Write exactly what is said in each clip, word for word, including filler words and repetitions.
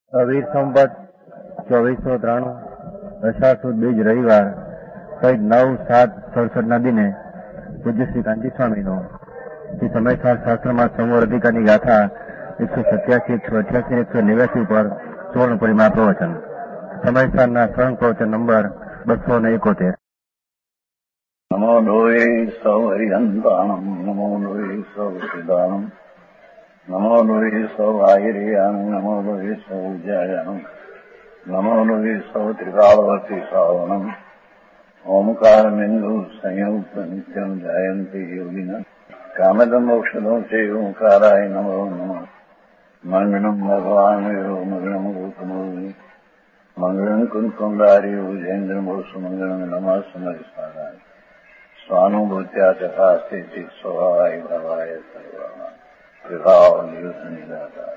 વીર સંવત ચોવીસો ત્રાણું અષાઢ સુદ બીજ રવિવાર કઈક નવ સાત સડસઠના દિને પૂજ્ય શ્રી કાંતિ સ્વામીનો શ્રી સમયસાર શાસ્ત્રમાં સંવર અધિકારની ગાથા એકસો સત્યાસી એકસો અઠ્યાસી એકસો નેવ્યાસી ઉપર સુવર્ણ પરિમા પ્રવચન સમયસારના સ્વયં પ્રવચન નંબર બસો ને એકોતેર. નમો લોહે સૌ હરિહંતાણમ નમો લોહે સૌ સિદાનમ નમો લોહે સૌ આયર્યાણમ નમો લોહે સૌ જયાણમ નમો લોહે સૌ ત્રિકાળવતી શ્રાવણમ ઓમકાર બિંદુ સંયુક્ત નિત્યમ જાયંતિ યોગિના કામદમ મોક્ષદો છે ઓંકારાય નમો નમઃ મંગળમ ભગવાન મંગળમ ગૌતમોની મંગળમ કુંકુંડારી ઉજેન્દ્રમો સુમંગળમ નમઃ સમરિસ્વાદાય સ્વાનુભૂત્યા તથા સ્થિતિ સ્વભાવાય ભાવાય સર્વમાં વિભાવ નિયુદ્ધ નિરાકાર.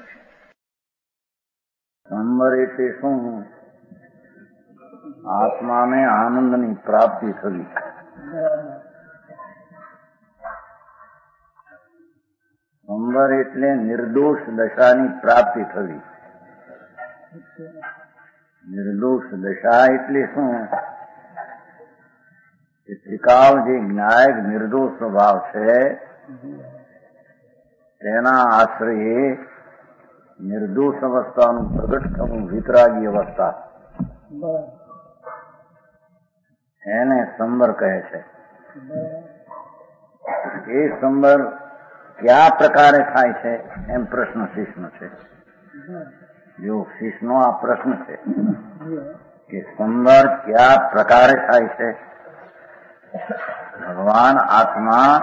સંવર એટલે શું? આત્માને આનંદની પ્રાપ્તિ થવી. સંવર એટલે નિર્દોષ દશાની પ્રાપ્તિ થવી. નિર્દોષ દશા એટલે શું? ત્રિકાળ જે જ્ઞાયક નિર્દોષ સ્વભાવ છે તેના આશ્રયે નિર્દોષ અવસ્થાનું પ્રગટ થવું વિતરાગી અવસ્થા, એને સંવર કહે છે. એ સંવર કયા પ્રકારે થાય છે એમ પ્રશ્ન શિષ્યનો છે. જો શિષ્યનો આ પ્રશ્ન છે કે સંવર કયા પ્રકારે થાય છે, ભગવાન આત્મા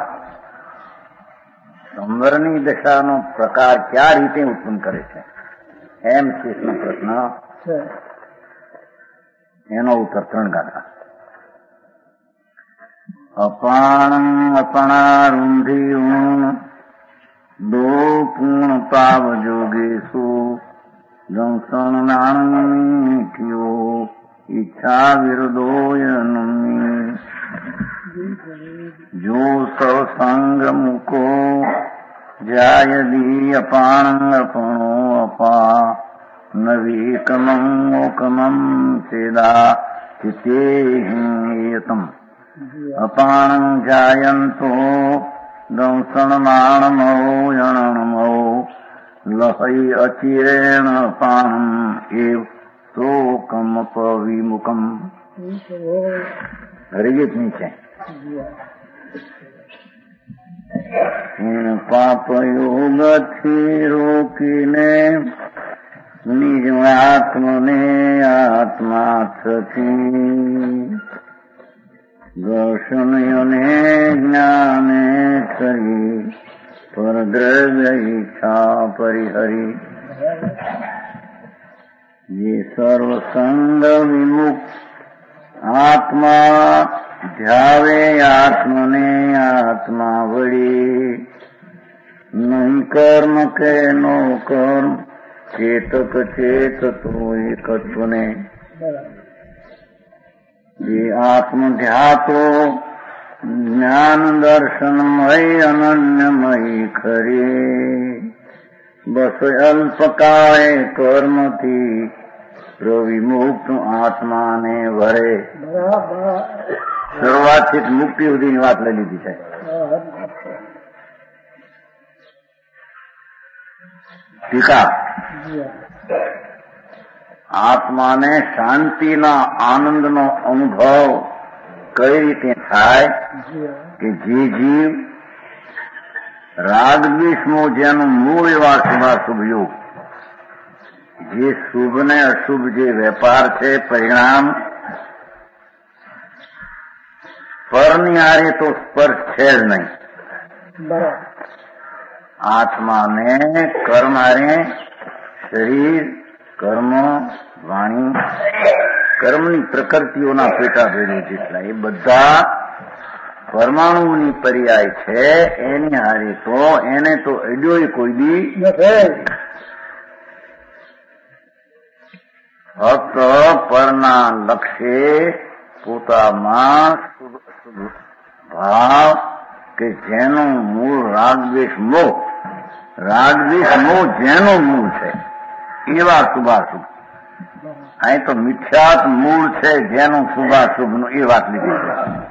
સંવરની દશાનો પ્રકાર કયા રીતે ઉત્પન્ન કરે છે એમ શિષ્યનો પ્રશ્ન. એનો ઉત્તર ત્રણ ગાથા. અપાણ અપણારુંધિયું દો પૂર્ણ પાવ જોગેશુ દંસણ નાણ્યો ઈચ્છા વિરુદોયનમી જો સત્સંગ મુકો જાયદી અપાણ અપણો અપા નવીકમં મોકમં ચેદા ચિતેહિતમ અપાણ જાયંતો દંસણ નાણમો યણમો લહૈ અચિરેણ અપાણમ એવ શોકમ પવિમુખમ. હરિગીત નીચે પાપયોગથી રોકીને નિજ આત્મને આત્મા થતી દર્શનયોને જ્ઞાને કરી પરદ્રવ્ય ઈચ્છા પરિહરી જે સર્વસંગ વિમુક્ત આત્મા ધ્યાવે આત્મને આત્મા વળી નહીં કર્મ કે નો કર્મ ચેતક ચેત તો એકત્વને જે આત્મ ધ્યાતો જ્ઞાન દર્શનમય અનન્યમય ખરે બસ અલ્પકાય કર્મથી પ્રવિમુક્ત આત્માને વરે. શરૂઆતથી મુક્તિ સુધીની વાત લઈ લીધી છે. ટીકા. આત્માને શાંતિના આનંદનો અનુભવ કઈ રીતે થાય કે જે જીવ રાગ દ્વેષનો જેનું મૂળ એવા શુભાશુભ યોગ, જે શુભ ને અશુભ જે વેપાર છે પરિણામ પરની આરે તો સ્પર્શ છે જ નહીં. આત્માને કર્મ આરે શરીર કર્મ વાણી કર્મની પ્રકૃતિઓના પેટા ભેદો જેટલા એ બધા પરમાણુની પર્યાય છે. એની હારે તો એને તો અડ્યોય કોઈ દી નથી. ફક્ત પરના લક્ષ્ય પોતામાં શુભ અશુભ ભાવ કે જેનું મૂળ રાગદ્વેષ મોહ, રાગદ્વેષ મોહ જેનું મૂળ છે એવા શુભાશુભ. અહીં તો મિથ્યાત મૂળ છે જેનું શુભાશુભનું એ વાત લીધી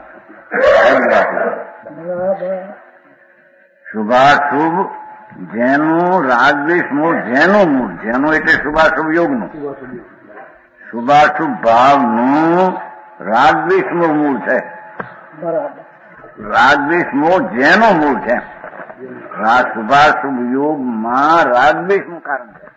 છે. શુભાશુભ જેનું રાગદ્વેષ મૂળ, જેનું મૂળ, જેનું એટલે શુભાશુભ યોગનું, શુભાશુભ ભાવનું રાગદ્વેષનું મૂળ છે. રાગદ્વેષ મૂળ જેનું મૂળ છે, શુભાશુભ યોગમાં રાગદ્વેષનું કારણ છે.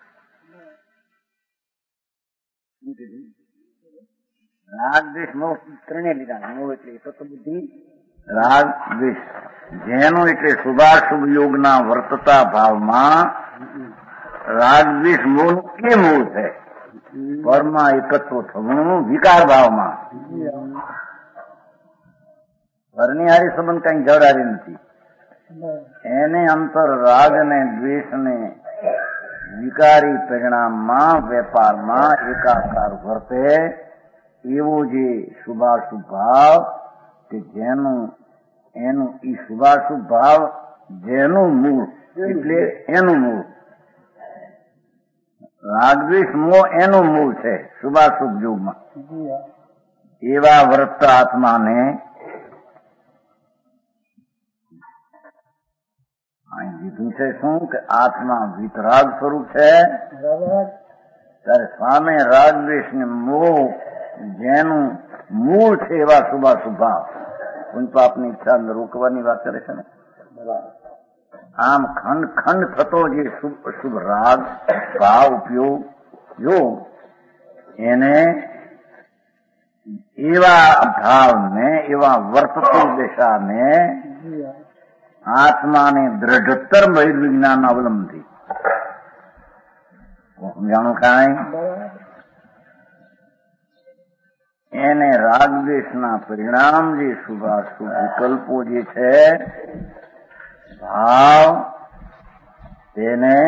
રાગદ્વેષ મોહ ત્રણે લીધા. મોહ એટલે તત્વ બુદ્ધિ, રાગ દ્વેષ, જેનું એટલે શુભાશુભ યોગના વર્તતા ભાવમાં રાગદ્વેષ મોહ એ મૂળ છે. પરમાં એકત્વ થવું વિકાર ભાવમાં. પરની હારી સંબંધ કઈ જડારી નથી. એને અંતર રાગ ને દ્વેષ ને વિકારી પરિણામમાં વેપારમાં એકાકાર વર્તે એવો જે શુભાશુભ ભાવ કે જેનું એનું એ શુભાશુભ ભાવ જેનું મૂળ એટલે એનું મૂળ, રાગદ્વેષ મોહ એનું મૂળ છે શુભાશુભ યુગમાં. એવા વર્તતા આત્માને અહીં દીધું છે શું કે આત્મા વિતરાગ સ્વરૂપ છે. ત્યારે સામે રાગદ્વેષ ને મોહ જેનું મૂળ છે એવા શુભાશુભ ભાવ. પણ તો આપની ઈચ્છા રોકવાની વાત કરે છે ને. આમ ખંડ ખંડ થતો જે શુભ અશુભ રાગ ભાવ ઉપયોગ યોગ એને એવા ભાવને એવા વર્તતી દશાને આત્માને દ્રઢતર બહિર્વિજ્ઞાન અવલંબથી સમજાણું કાંઈ એને રાગદ્વેષના પરિણામ જે શુભાશુભ વિકલ્પો જે છે ભાવ તેને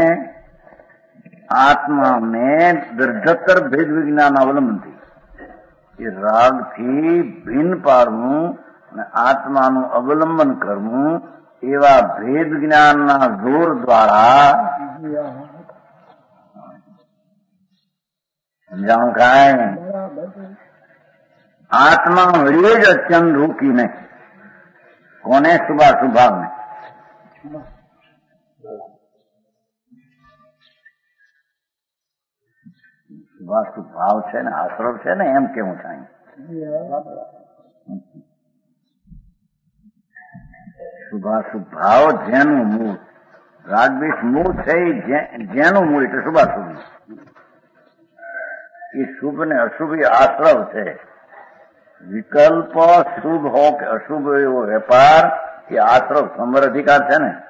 આત્માને દ્રઢતર ભેદ વિજ્ઞાન અવલંબથી એ રાગથી ભિન્ન પાડવું અને આત્માનું અવલંબન કરવું એવા ભેદ જ્ઞાનના જોર દ્વારા સમજાણું કાંઈ આત્મા વળીએ જ અત્યંત રોકીને કોને શુભાશુભ ભાવને શુભાશુભ ભાવ છે ને આશ્રવ છે ને એમ કેવું થાય. શુભાશુભ ભાવ જેનું મૂળ રાગદ્વેષ મૂળ છે જેનું મૂળ એટલે શુભાશુભ એ શુભ ને અશુભ આશ્રવ છે. વિકલ્પ શુભ હો કે અશુભ એવો વેપાર એ આશ્રવ સંવર અધિકાર છે ને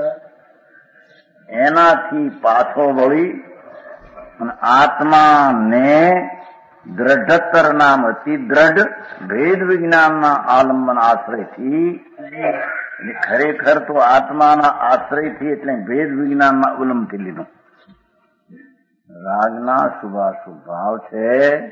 એનાથી પાછો વળી અને આત્માને દ્રઢતર નામ અતિ દ્રઢ ભેદ વિજ્ઞાનના આલંબન આશ્રયથી ખરેખર તો આત્માના આશ્રયથી એટલે ભેદ વિજ્ઞાનના ઉલમથી લીધું. રાગના શુભાશુભ ભાવ છે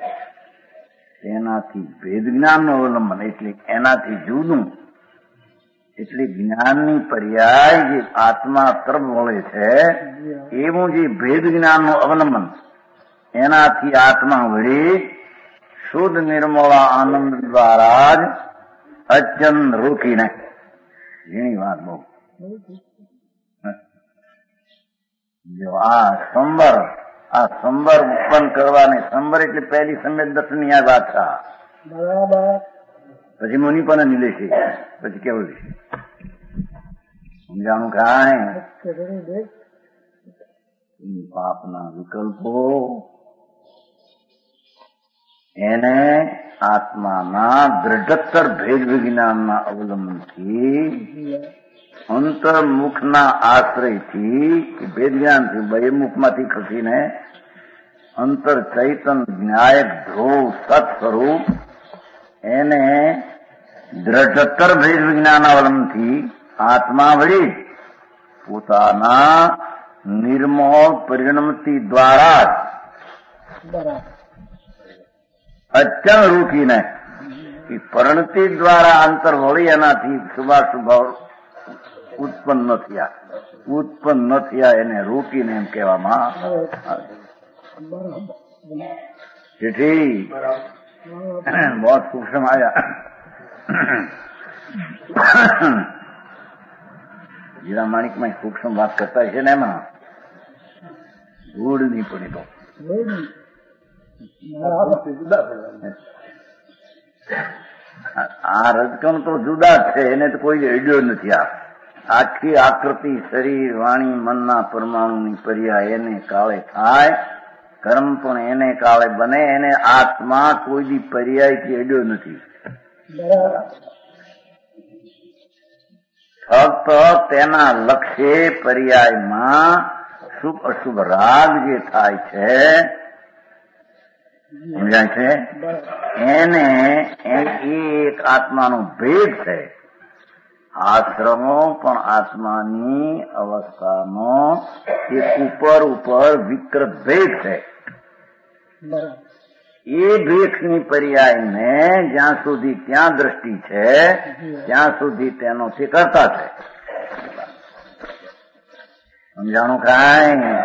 તેનાથી ભેદ જ્ઞાનનું અવલંબન એટલે એનાથી જુદું એટલે જ્ઞાનની પર્યાય જે આત્મા તરફ વળે છે એવું જે ભેદ જ્ઞાનનું અવલંબન એનાથી આત્મા વળી શુદ્ધ નિર્મળ આનંદ દ્વારા જ અત્યંત રોકીને ઘણી વાત બહુ જો આ સંબર આ સંબર ઉત્પન્ન કરવાને સંબર એટલે પહેલી સમેત દત્તની આ વાત છે. બરાબર. પછી મુનિ પણ નીલે છે પછી કેવું છે સમજાણું કાંઈ પાપના વિકલ્પો એને આત્માના દ્રઢતર ભેદ વિજ્ઞાનના અવલંબનથી અંતર્મુખના આશ્રયથી ભેદ જ્ઞાનથી બહિર્મુખમાંથી ખસીને અંતર ચૈતન જ્ઞાયક ધ્રુવ સત સ્વરૂપ એને દ્રઢતર ભેદ વિજ્ઞાન અવલંબનથી આત્મા વળી પોતાના નિર્મોહ પરિણમતી દ્વારા અત્યંત રોકીને પરિણતિ દ્વારા અંતર વળી એનાથી શુભાશુભ ઉત્પન્ન ન થયા. ઉત્પન્ન ન થયા એને રોકીને એમ કહેવામાં આવે. જેથી બહુ સૂક્ષ્મ આયા. જીરા માણિકમાં સૂક્ષ્મ વાત કરતા છે ને એમાં ધૂળ નહીં પડી તો આ રજકણ તો જુદા જ છે, એને તો કોઈ અડ્યો નથી. આ આખી આકૃતિ શરીર વાણી મનના પરમાણુની પર્યાય એને કાળે થાય, કર્મ પણ એને કાળે બને. એને આત્મા કોઈ દી પર્યાયથી અડ્યો નથી. ફક્ત તેના લક્ષ્ય પર્યાયમાં શુભ અશુભ રાગ જે થાય છે, સમજાય છે, એને એક આત્માનો ભેદ છે. આશ્રમો પણ આત્માની અવસ્થાનો એક ઉપર ઉપર વિકૃત ભેદ છે. એ ભેખની પર્યાયને જ્યાં સુધી ત્યાં દ્રષ્ટિ છે ત્યાં સુધી તેનો તે કરતા છે. સમજાણું કાંઈ?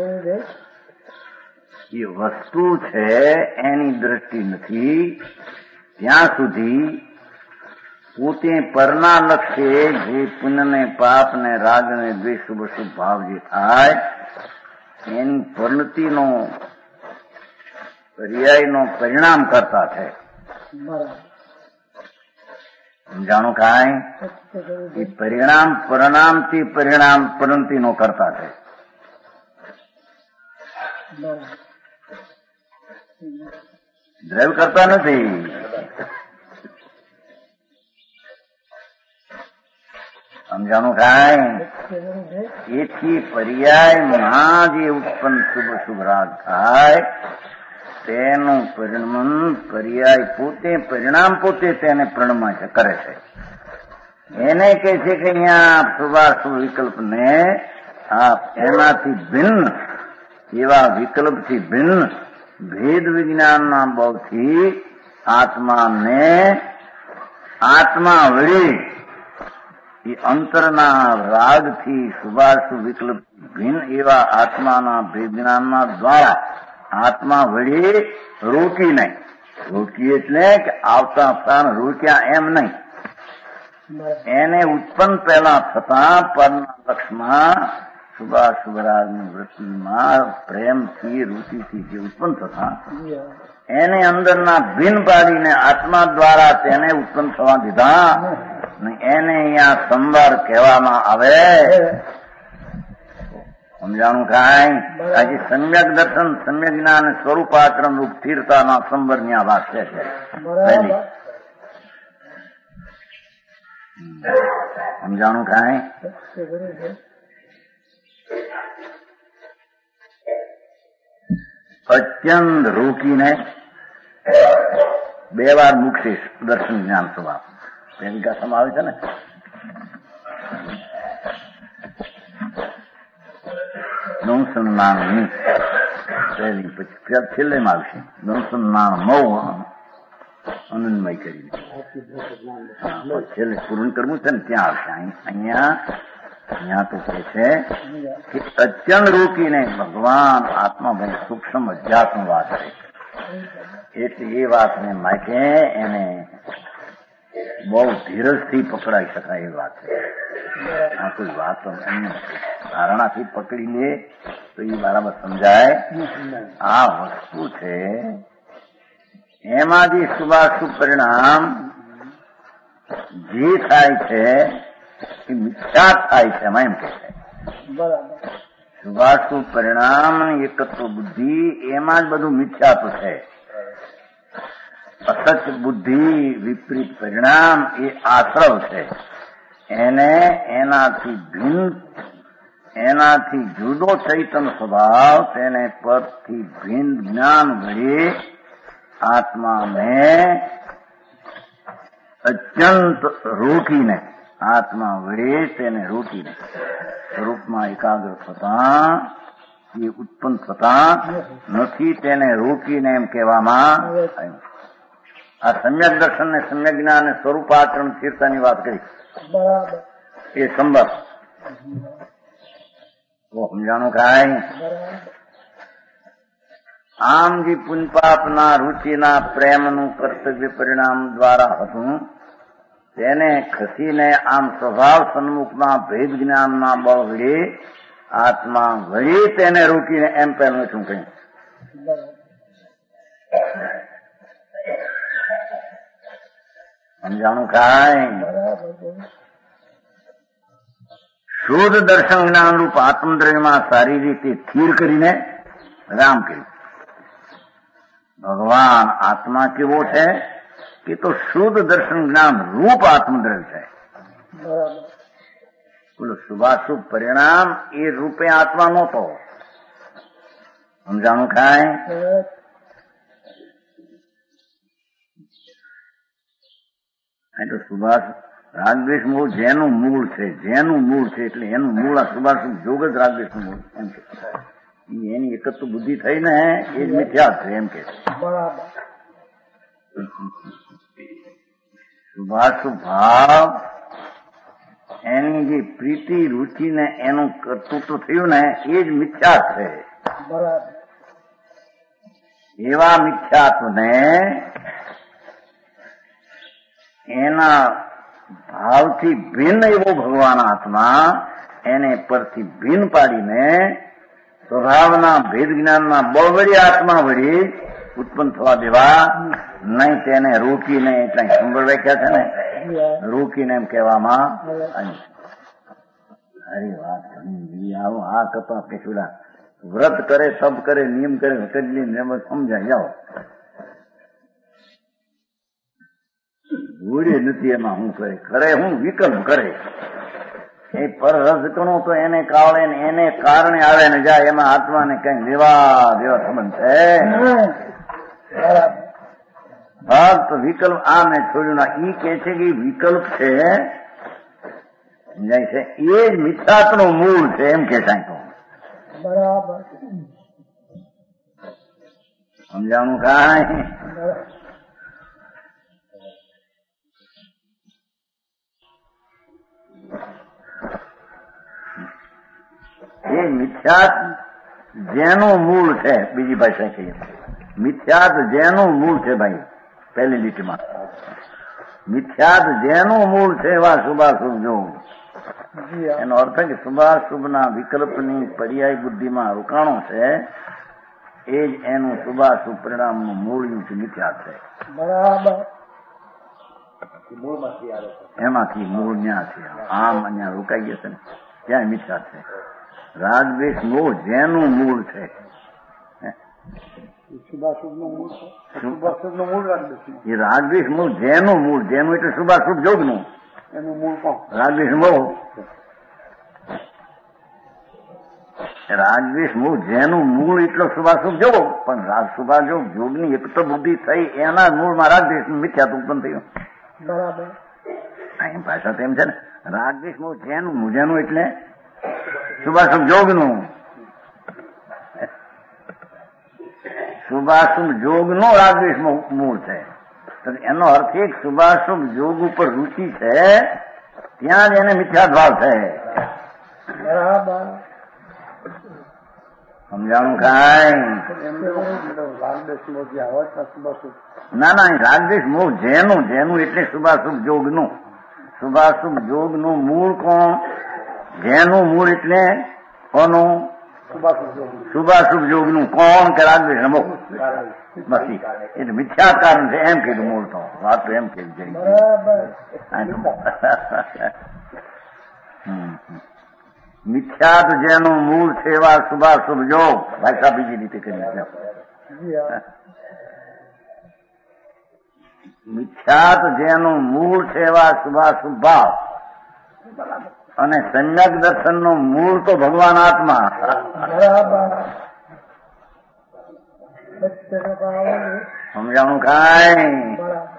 એ વસ્તુ છે એની દ્રષ્ટિ નથી ત્યાં સુધી પોતે પરના લક્ષ્ય જે પુણ્ય ને પાપ ને રાગ ને દ્વેષ શુભ શુભ ભાવ જે થાય એની પરિણતિનો પર્યાયનો પરિણામ કરતા છે. સમજાણું કાંઈ? એ પરિણામ પરિણામથી પરિણામ પરિણતિનો કરતા છે. દ્રવ્ય કરતા નથી. સમજાણું કાંઈ? એથી પર્યાયમાં જે ઉત્પન્ન શુભ શુભ રાગ થાય તેનું પરિણામ પર્યાય પોતે પરિણામ પોતે તેને પરિણમ કરે છે. એને કહે છે કે અહીંયા શુભાશુભ વિકલ્પને આપ એનાથી ભિન્ન એવા વિકલ્પથી ભિન્ન ભેદ વિજ્ઞાનના બળથી આત્માને આત્મા વળી એ અંતરના રાગથી શુભાશુભ વિકલ્પ ભિન્ન એવા આત્માના ભેદ જ્ઞાનના દ્વારા આત્મા વળી રોકી નહીં. રોકી એટલે કે આવતા આવતા રોક્યા એમ નહીં. એને ઉત્પન્ન પહેલા થતા પરના લક્ષમાં શુભાશુભ રાગની વૃત્તિમાં પ્રેમથી રૂચિથી જે ઉત્પન્ન થતા એને અંદરના ભિન્ન પાડીને આત્મા દ્વારા તેને ઉત્પન્ન થવા દીધા. એને અહીંયા સંવાર કહેવામાં આવે. સમજાણું કાંઈ? આજે સમ્યક દર્શન સમ્યક જ્ઞાન સ્વરૂપાચરણ રૂપ સ્થિરતાના સંવરની આ વાક્ય છે. સમજાણું કાંઈ? અત્યંત રોકીને બે વાર મૂકશે દર્શન જ્ઞાન સ્વભાવ પેલી કથામાં આવે છે ને. નવસન્નાણની પહેલી પછી છેલ્લેમાં આવશે નવસન્નાણ મૌ આનંદમય કરીને છેલ્લે પૂર્ણ કરવું છે ને ત્યાં આવશે. અહીંયા અહીંયા તો કહે છે કે અત્યંત રોકીને ભગવાન આત્માભાઈ સૂક્ષ્મ અધ્યાત્મ વાત છે. એટલે એ વાતને માટે એને બહુ ધીરજથી પકડાઈ શકાય એ વાત છે. આ કોઈ વાત એમને ધારણાથી પકડી લે તો એ બરાબર સમજાય. આ વસ્તુ છે એમાં જે શુભાશુભ પરિણામ જે થાય છે એ મિથ્યા થાય છે. એમાં એમ કે છે શુભાશુભ પરિણામ એકત્વ બુદ્ધિ એમાં જ બધું મિથ્યાત્વ છે. અસત બુદ્ધિ વિપરીત પરિણામ એ આશ્રવ છે. એને એનાથી ભિન્ન એનાથી જુદો ચૈતન સ્વભાવ તેને પદથી ભિન્ન જ્ઞાન વડે આત્માને અત્યંત રોકીને આત્મા વડે તેને રોકીને સ્વરૂપમાં એકાગ્ર થતા એ ઉત્પન્ન થતા નથી. તેને રોકીને એમ કહેવામાં આવ્યું. આ સમ્યક દર્શન ને સમ્યક જ્ઞાન અને સ્વરૂપાચરણ સ્થિરતાની વાત કરી. એ સંબર સમજાણું કાંઈ. આમ જે પુણ્યપાપના રુચિના પ્રેમનું કર્તવ્ય પરિણામ દ્વારા હતું તેને ખસીને આમ સ્વભાવ સન્મુખમાં ભેદ જ્ઞાનના બળ વળી આત્મા વળી તેને રોકીને એમ પહેલું શું કહ્યું. સમજાણું કાંઈ. શુદ્ધ દર્શન જ્ઞાન રૂપ આત્મદ્રવ્યમાં સારી રીતે સ્થિર કરીને રામ કર્યું. ભગવાન આત્મા કેવો છે કે તો શુદ્ધ દર્શન જ્ઞાન રૂપ આત્મદ્રવ્ય છે. બોલો શુભાશુભ પરિણામ એ રૂપે આત્મા નહોતો. સમજાણું કાંઈ. તો સુભાષ રાગદ્વેષ મૂળ જેનું મૂળ છે જેનું મૂળ છે એટલે એનું મૂળ આ શુભાશુભ જોગ જ રાગદ્વેષનું મૂળ એમ કે એની એકત્ર બુદ્ધિ થઈ ને એ જ મિથ્યા છે એમ કે શુભાશુભ ભાવ એની જે પ્રીતિ રુચિ ને એનું કર્તૃત્વ થયું ને એ જ મિથ્યા છે. એવા મિથ્યાત્વને એના ભાવથી ભિન્ન એવો ભગવાન આત્મા એને પરથી ભિન્ન પાડીને સ્વભાવના ભેદ જ્ઞાનના બળ વળી આત્મા વળી ઉત્પન્ન થવા દેવા નહીં. તેને રોકીને એટલે સંભળ વ્યાખ્યા છે ને રોકીને એમ કહેવામાં આવી. અરે વાત આવો આ કપા પેશુડા વ્રત કરે સબ કરે નિયમ કરે કરી સમજાય જાઓ ભૂડે નથી એમાં હું કરે કરે હું વિકલ્પ કરે એ પર રસ ગણો તો એને કાવળે ને એને કારણે આવે ને જાય એમાં આત્માને કઈ લેવા દેવા સંબંધ છે. ફક્ત વિકલ્પ આ મેં છોડ્યું ના ઈ કે છે કે વિકલ્પ છે સમજાય છે એ જ મિથ્યાત્વનું મૂળ છે એમ કે સાંઈ બરાબર સમજાણું કાંઈ. એ મિથ્યાત જેનું મૂળ છે બીજી ભાષા કહીએ મિથ્યાત જેનું મૂળ છે ભાઈ પહેલી લીટીમાં મિથ્યાત જેનું મૂળ છે એવા શુભાશુભ જો એનો અર્થ કે શુભાશુભના વિકલ્પની પર્યાય બુદ્ધિમાં રોકાણો છે એ જ એનું શુભાશુભ પરિણામનું મૂળ છે મિથ્યાત છે. બરાબર એમાંથી મૂળ ન્યા છે આમ અહીંયા રોકાઈ ગયા છે ને ત્યાં મિથ્યાત છે. રાગદ્વેષ મોહ જેનું મૂળ છે એ રાગદ્વેષ મૂળ જેનું મૂળ જેનું એટલે શુભાશુભ જોગનું એનું મૂળ કોણ રાગદ્વેષ મોહ રાગદ્વેષ મોહ જેનું મૂળ એટલો શુભાશુભ જોગ પણ રાગ શુભાશુભ જોગની એક તો બુદ્ધિ થઈ એના મૂળમાં રાગદ્વેષ મિથ્યાત ઉત્પન્ન થયું. બરાબર અહીં ભાષા તો એમ છે ને રાગદ્વેષ મોહ જેનું જેનું એટલે શુભાશુભ જોગનું શુભાશુભ જોગનું રાગદ્વેષ મૂળ છે. એનો અર્થ એક શુભાશુભ જોગ ઉપર રુચિ છે ત્યાં જ એને મિથ્યા ભાવ છે. બરાબર સમજાણું કાંઈ. ના ના રાગદ્વેષ મોહ જેનું જેનું એટલે શુભાશુભ જોગનું શુભાશુભ જોગનું મૂળ કોણ જેનું મૂળ એટલે કોનું શુભાશુભ જોગનું કોણ કે રાગદ્વેષ મોહ બસ એટલે મિથ્યા કારણ છે એમ કીધું મૂળ તો વાત તો એમ કીધું મિથ્યાત જેનું મૂળ છે એવા શુભાશુભ જોગ ભાષા બીજી રીતે કરી મિથ્યાત જેનું મૂળ છે એવા શુભાશુભ ભાવ અને સમ્યક દર્શન નું મૂળ તો ભગવાન આત્મા. સમજાણું કાંઈ.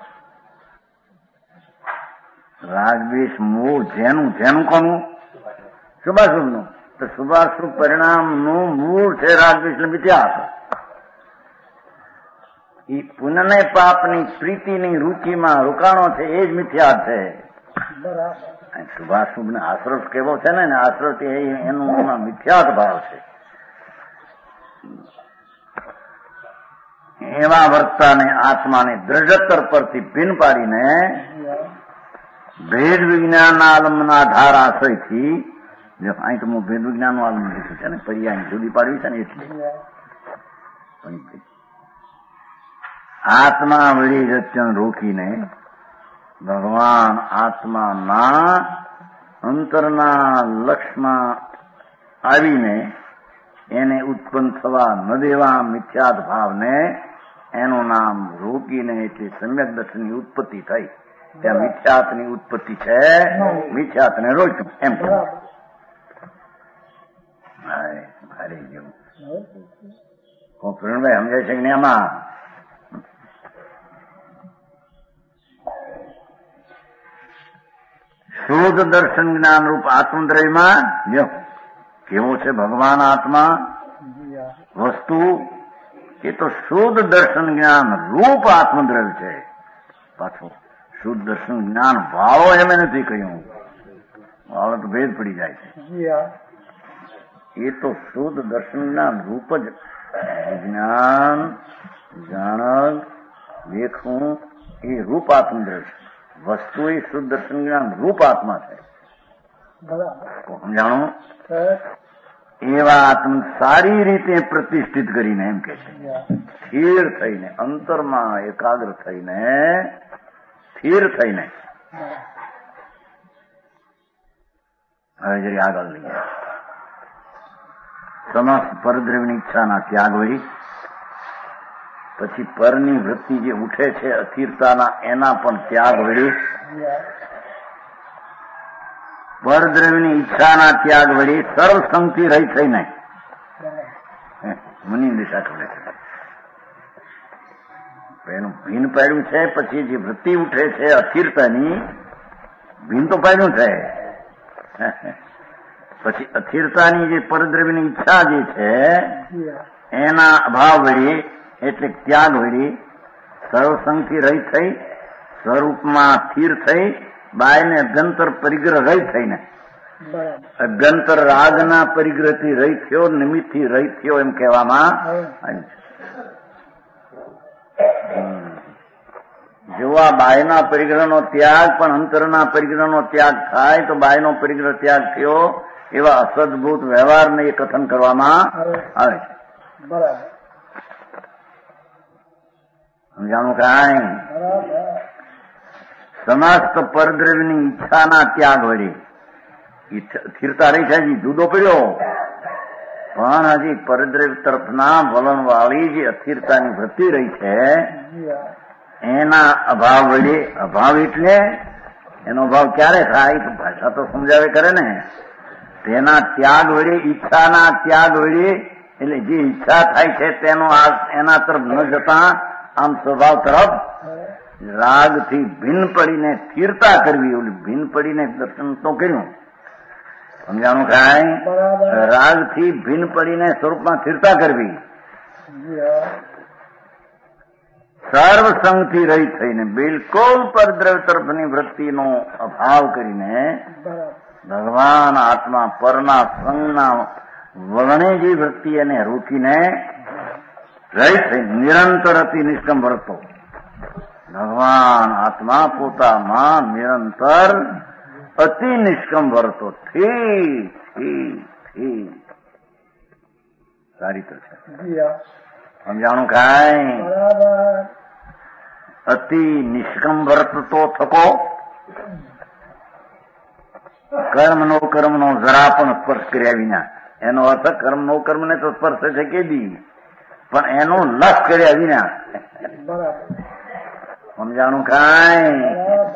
રાગદ્વેષ મૂળ જેનું જેનું કોનું શુભાશુભ નું તો શુભાશુભ પરિણામ નું મૂળ છે રાગદ્વેષ મિથ્યાત. એ પુણ્ય પાપની પ્રીતિની રુચિમાં રોકાણો છે એ જ મિથ્યાત છે. બરાબર શુભાશુભ ને આશ્રત કેવો છે ને આશ્રત એનું મિથ્યાત ભાવ છે. એવા વર્તાને આત્માને દ્રઢતર પરથી ભિન્ન પાડીને ભેદ વિજ્ઞાનના આલમના આધાર આશ્રયથી, અહીં તો હું ભેદ વિજ્ઞાનનું આલમ લીધું છે ને, પર્યાય જુદી પાડવી છે ને એટલે આત્મા વળી રચન રોકીને ભગવાન આત્માના અંતરના લક્ષમાં આવીને એને ઉત્પન્ન થવા ન દેવા મિથ્યાત ભાવને એનું નામ રોકીને એટલે સમ્યક દર્શનની ઉત્પત્તિ થઈ. ત્યાં મિથ્યાતની ઉત્પત્તિ છે, મિથ્યાતને રોક્યું એમ હારી ગયું. પ્રવીણભાઈ સમજાય છે કે આમાં શુદ્ધ દર્શન જ્ઞાન રૂપ આત્મદ્રવ્યમાં કેવો છે ભગવાન આત્મા વસ્તુ? એ તો શુદ્ધ દર્શન જ્ઞાન રૂપ આત્મદ્રવ્ય છે. પાછું શુદ્ધ દર્શન જ્ઞાન વાળો એમ નથી કહ્યું, વાળો તો ભેદ પડી જાય છે. એ તો શુદ્ધ દર્શન જ્ઞાન રૂપ જ જ્ઞાન જાણક દેખવું એ રૂપ આત્મદ્રવ્ય છે. વસ્તુ એ શુદ્ધ દર્શન જ્ઞાન રૂપ આત્મા છે. સમજાણું? એવા આત્મ સારી રીતે પ્રતિષ્ઠિત કરીને એમ કે છે, સ્થિર થઈને અંતરમાં એકાગ્ર થઈને સ્થિર થઈને. હવે જરી આગળ લઈએ. સમસ્ત પરદ્રવ્યની ઈચ્છાના ત્યાગ વળી પછી પરની વૃત્તિ જે ઉઠે છે અસ્થિરતાના એના પણ ત્યાગ વળી પરદ્રવ્યની ઈચ્છાના ત્યાગ વળી સર્વસંગથી રહી થઈને મની દિશા કરે છે. એનું ભીન પાડ્યું છે. પછી જે વૃત્તિ ઉઠે છે અસ્થિરતાની ભીન તો પાડ્યું છે. પછી અસ્થિરતાની જે પરદ્રવ્યની ઈચ્છા જે છે એના અભાવ વળી એટલે ત્યાગ વળી સર્વસંગથી રહી થઈ સ્વરૂપમાં સ્થિર થઈ બાયને અભ્યંતર પરિગ્રહ રહી થઈને અભ્યંતર રાગના પરિગ્રહથી રહી થયો, નિમિત્તથી રહી થયો એમ કહેવામાં આવ્યું છે. જો આ બાયના પરિગ્રહનો ત્યાગ પણ અંતરના પરિગ્રહનો ત્યાગ થાય તો બાયનો પરિગ્રહ ત્યાગ થયો એવા અસદભૂત વ્યવહારને એ કથન કરવામાં આવે છે. સમજાણું કાંઈ? સમસ્ત પરદ્રવ્યની ઈચ્છાના ત્યાગ વળી સ્થિરતા રહી છે. હજી જુદો પડ્યો પણ હજી પરદ્રવ્ય તરફના વલણ વાળી જે અસ્થિરતાની વૃત્તિ રહી છે એના અભાવ વળી, અભાવ એટલે એનો અભાવ ક્યારે થાય તો ભાષા તો સમજાવે કરે ને, તેના ત્યાગ વળી ઈચ્છાના ત્યાગ વળી એટલે જે ઈચ્છા થાય છે તેનો એના તરફ ન જતા આમ સ્વભાવ તરફ રાગથી ભિન્ન પડીને સ્થિરતા કરવી. ઓલી ભિન્ન પડીને દર્શન તો કર્યું, સમજાણું કાંઈ? રાગથી ભિન્ન પડીને સ્વરૂપમાં સ્થિરતા કરવી. સર્વસંગથી રહી થઈને બિલકુલ પરદ્રવ્ય તરફની વૃત્તિનો અભાવ કરીને ભગવાન આત્મા પરના સંગના વલણે જે વૃત્તિ એને રોકીને રહી થઈ નિરંતર અતિ નિષ્કમ વર્તો. ભગવાન આત્મા પોતામાં નિરંતર અતિ નિષ્કમ વર્તો થી થી થી સારી તો છે. સમજાણું કાંઈ? અતિ નિષ્કમ વર્તતો થકો કર્મ નો કર્મ નો જરા પણ સ્પર્શ કર્યા વિના. એનો અર્થ કર્મ નો કર્મ ને તો સ્પર્શ છે કે દી પણ એનો લક્ષ કર્યા વિના. સમજાણું કાંઈ?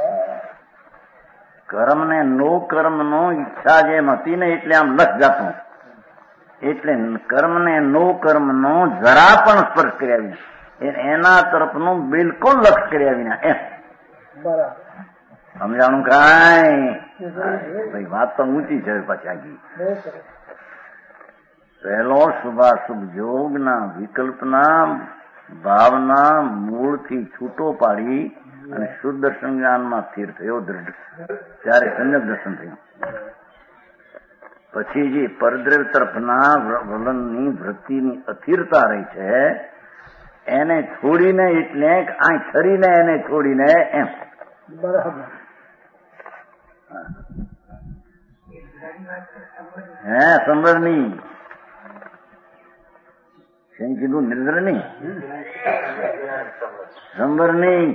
કર્મ ને નો કર્મ નો ઈચ્છા જેમ હતી ને એટલે આમ લક્ષ જાતું, એટલે કર્મ ને નો કર્મ નો જરા પણ સ્પર્શ કર્યા વિના એના તરફનું બિલકુલ લક્ષ કર્યા વિના એમ. સમજાણું કાંઈ? ભાઈ વાત તો ઊંચી છે પછી આગી. પહેલો શુભાશુભ યોગના વિકલ્પના ભાવના મૂળથી છૂટો પાડી અને શુદ્ધ સંજ્ઞાનમાં સ્થિર થયો દૃઢ, ત્યારે સમ્યક દર્શન થયું. પછી જે પરદ્રવ્ય તરફના વલણની વૃત્તિની અસ્થિરતા રહી છે એને છોડીને, એટલે આ છરીને એને છોડીને એમ. બરાબર. હે સંવરની શેમ કીધું? નિર્ધરની સંવરની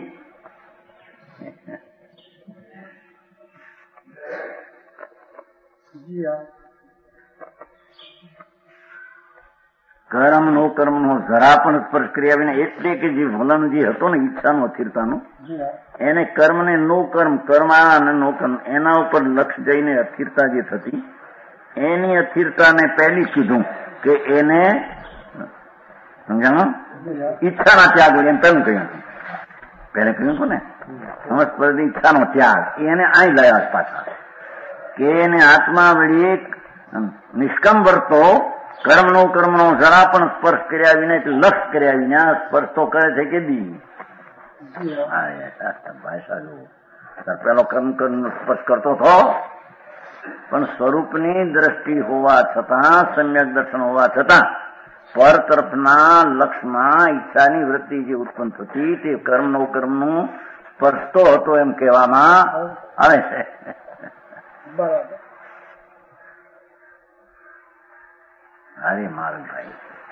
કર્મ નો કર્મ નો જરા પણ સ્પર્શ કર્યા વિના, એટલે કે જે વલણ જે હતો ને ઈચ્છાનું અસ્થિરતાનું, એને કર્મ ને નો કર્મ, કર્મ અને નો કર્મ એના ઉપર લક્ષ જઈને અસ્થિરતા જે થતી, એની અસ્થિરતાને પહેલી કીધું કે એને સમજાણો ઈચ્છાના ત્યાગ હોય એમ પહેલું કહ્યું. પહેલે કહ્યું હતું ને સમસ્પર્શની ઈચ્છાનો ત્યાગ, એને અહીં લાયા પાછા કે એને આત્મા વળી નિષ્કમ વર્તો કર્મનો કર્મનો જરા પણ સ્પર્શ કર્યા વિના, એટલે લક્ષ કર્યા વિના સ્પર્શ તો કરે છે કે દી ભાષા જો પેલો કર્મ કર્મ સ્પર્શ કરતો હતો, પણ સ્વરૂપની દ્રષ્ટિ હોવા છતાં, સમ્યક દર્શન હોવા છતાં પર તરફના લક્ષમાં ઈચ્છાની વૃત્તિ જે ઉત્પન્ન થતી તે કર્મનો કર્મનું સ્પર્શતો હતો એમ કહેવામાં આવે છે. બરાબર. અરે મારું ભાઈ,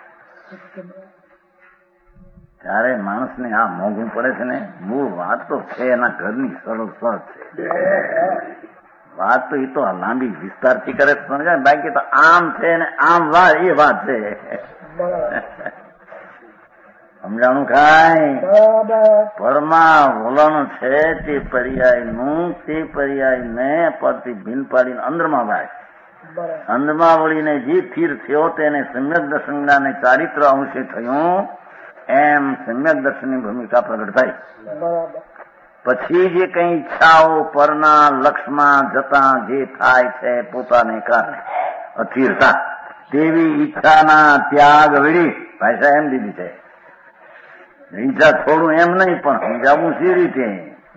ત્યારે માણસને આ મોંઘું પડે છે ને, મૂળ વાત તો છે એના ઘરની સરળ સહજ છે. વાત તો એ તો લાંબી વિસ્તારથી કરે સમજાય, બાકી તો આમ છે ને આમ વાત એ વાત છે. સમજાણું ખાય? પરમાં વલણ છે તે પર્યાયનું, તે પર્યાયને પરથી ભીન પાડીને અંદરમાં વાય, અંદરમાં વળીને જે સ્થિર થયો તેને સમ્યક દર્શનને ચારિત્ર અંશે થયું, એમ સમ્યક દર્શનની ભૂમિકા પ્રગટ થાય. પછી જે કઈ ઈચ્છાઓ પરના લક્ષમાં જતા જે થાય છે પોતાને કારણે અસ્થિરતા, તેવી ઈચ્છાના ત્યાગ વળી ભાષા એમ દીધી છે. ઈચ્છા થોડું એમ નહીં, પણ સમજાવવું સી રીતે?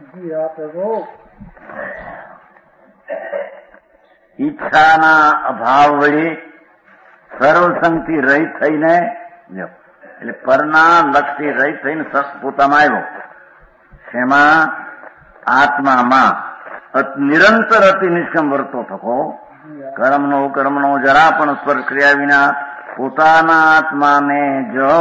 ઈચ્છાના અભાવ વળી સરળ સંગથી રહિત થઈને, એટલે પરના લક્ષથી રહિત થઈને પોતામાં આવ્યો. શેમાં? આત્મામાં નિરંતર અતિ નિષ્કમ વર્તો થકો, કર્મનો કર્મનો જરા પણ સ્પર્શ કર્યા વિના પોતાના આત્માને જો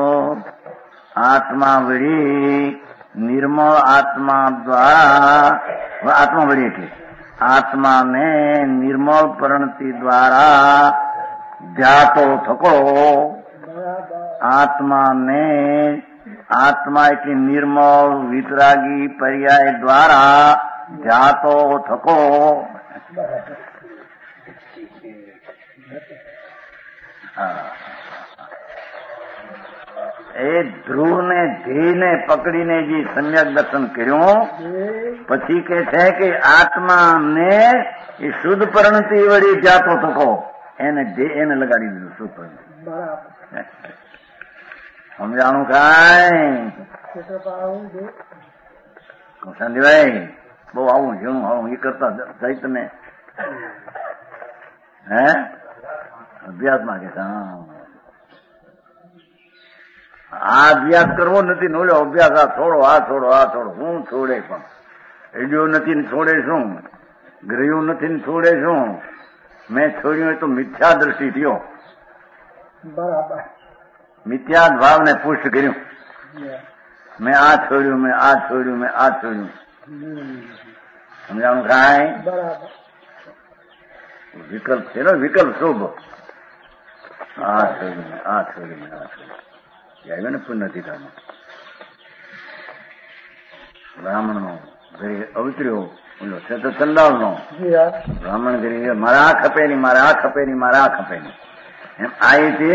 આત્મા વળી નિર્મળ આત્મા દ્વારા, આત્મા વળી એટલે આત્માને નિર્મળ પ્રણતિ દ્વારા ધ્યાતો થકો, આત્માને આત્મા એટલે નિર્મળ વિતરાગી પર્યાય દ્વારા ધ્યાતો થકો. એ ધ્રુવ ને ધ્યેયને પકડીને જે સમ્યક દર્શન કર્યું, પછી કે છે કે આત્માને એ શુદ્ધ પરિણતિ વળી જાતો થકો, એને એને લગાડી દીધું શુદ્ધ પરિણતિ. સમજાણું કાંઈ શાંતિભાઈ? બહુ આવું ઝીણું આવું એ કરતા થઈ તમે હે અભ્યાસમાં કે હા આ અભ્યાસ કરવો નથી, નોલો અભ્યાસ આ છોડો, આ છોડો, આ છોડો. હું છોડે પણ રેડિયો નથી ને છોડે શું, ગ્રહ્યું નથી ને છોડે શું? મેં છોડ્યું હોય તો મિથ્યા દ્રષ્ટિ થયો. બરાબર. મિથ્યા ભાવને પુષ્ટ કર્યું. મેં આ છોડ્યું, મેં આ છોડ્યું, મેં આ છોડ્યું. સમજાણું કાંઈ? વિકલ્પ છે ને, વિકલ્પ શુભ. આ છોડ્યું, મેં આ છોડ્યું, મેં આ છોડ્યું. આવ્યો ને પુણ્યથી કામ બ્રાહ્મણ નો ઘરે અવતર્યો, બોલો છે તો ચંડાલ નો બ્રાહ્મણ ઘરે મારે આ ખપે નહીં, મારે આ ખપે નહીં, મારે આ ખપે નહીં એમ આઈ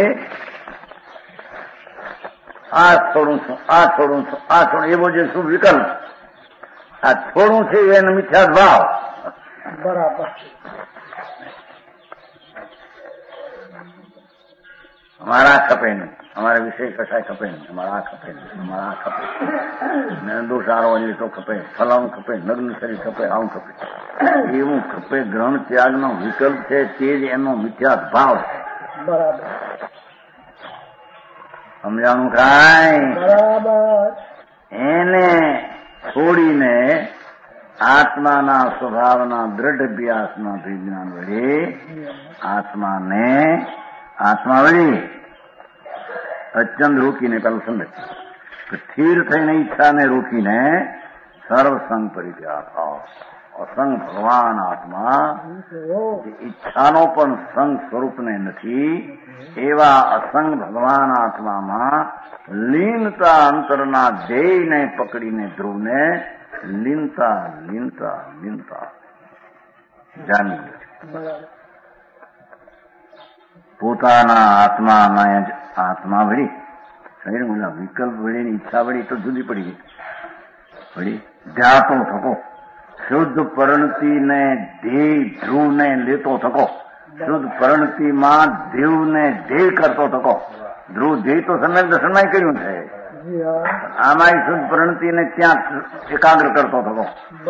આ છોડું છું, આ છોડું છું, આ છોડું, એવો જે શું વિકલ્પ આ છોડું છે એને મિથ્યા ભાવ. બરાબર. મારા ખપે નહીં, અમારે વિષય કસાય ખપે નહીં, અમારે આ ખપે નહીં, અમારે આ ખપે નંદો સારો લીટો ખપે, ફલાણું ખપે, લગ્ન શરીર ખપે, આવું ખપે, એવું ખપે. ગ્રહણ ત્યાગનો વિકલ્પ છે તે જ એનો મિથ્યાત ભાવ છે. બરાબર સમજાણું કાંઈ? બરાબર એને છોડીને આત્માના સ્વભાવના દ્રઢ અભ્યાસના વિજ્ઞાન વડે આત્માને આત્મા વળી અચંદ રોકીને પેલું સમજ સ્થિર થઈને ઈચ્છાને રોકીને સર્વસંગ પરિત્યાગ થાવ. અસંગ ભગવાન આત્મા ઈચ્છાનો પણ સંગ સ્વરૂપને નથી એવા અસંગ ભગવાન આત્મામાં લીનતા અંતરના ધ્યેયને પકડીને ધ્રુવને લીનતા લીનતા લીનતા જાણી પોતાના આત્માના જ આત્મા વળી શરીર બોલા વિકલ્પ વળીની ઈચ્છા વળી તો જુદી પડી ગઈ. વળી જાતો થકો શુદ્ધ પરણતીને ધ્યેય ધ્રુવને લેતો થકો, શુદ્ધ પરણતીમાં દેવને ધ્યેય કરતો થકો. ધ્રુવ ધ્યેય તો સમ્યક દર્શનમાં કર્યું છે, આમાં શુદ્ધ પરણતીને ત્યાં એકાગ્ર કરતો થકો.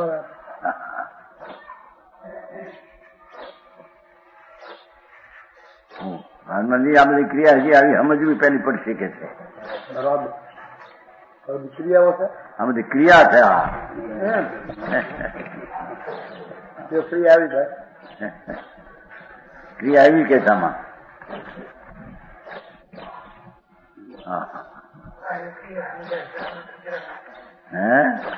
ભાનજી આ બધી ક્રિયા હજી આવી સમજવી પહેલી પડશે કે છે. બરાબર ક્રિયાઓ છે, આ બધી ક્રિયા છે. આ ક્રિયા આવી થાય, ક્રિયા આવી કે છે આમાં. હા હે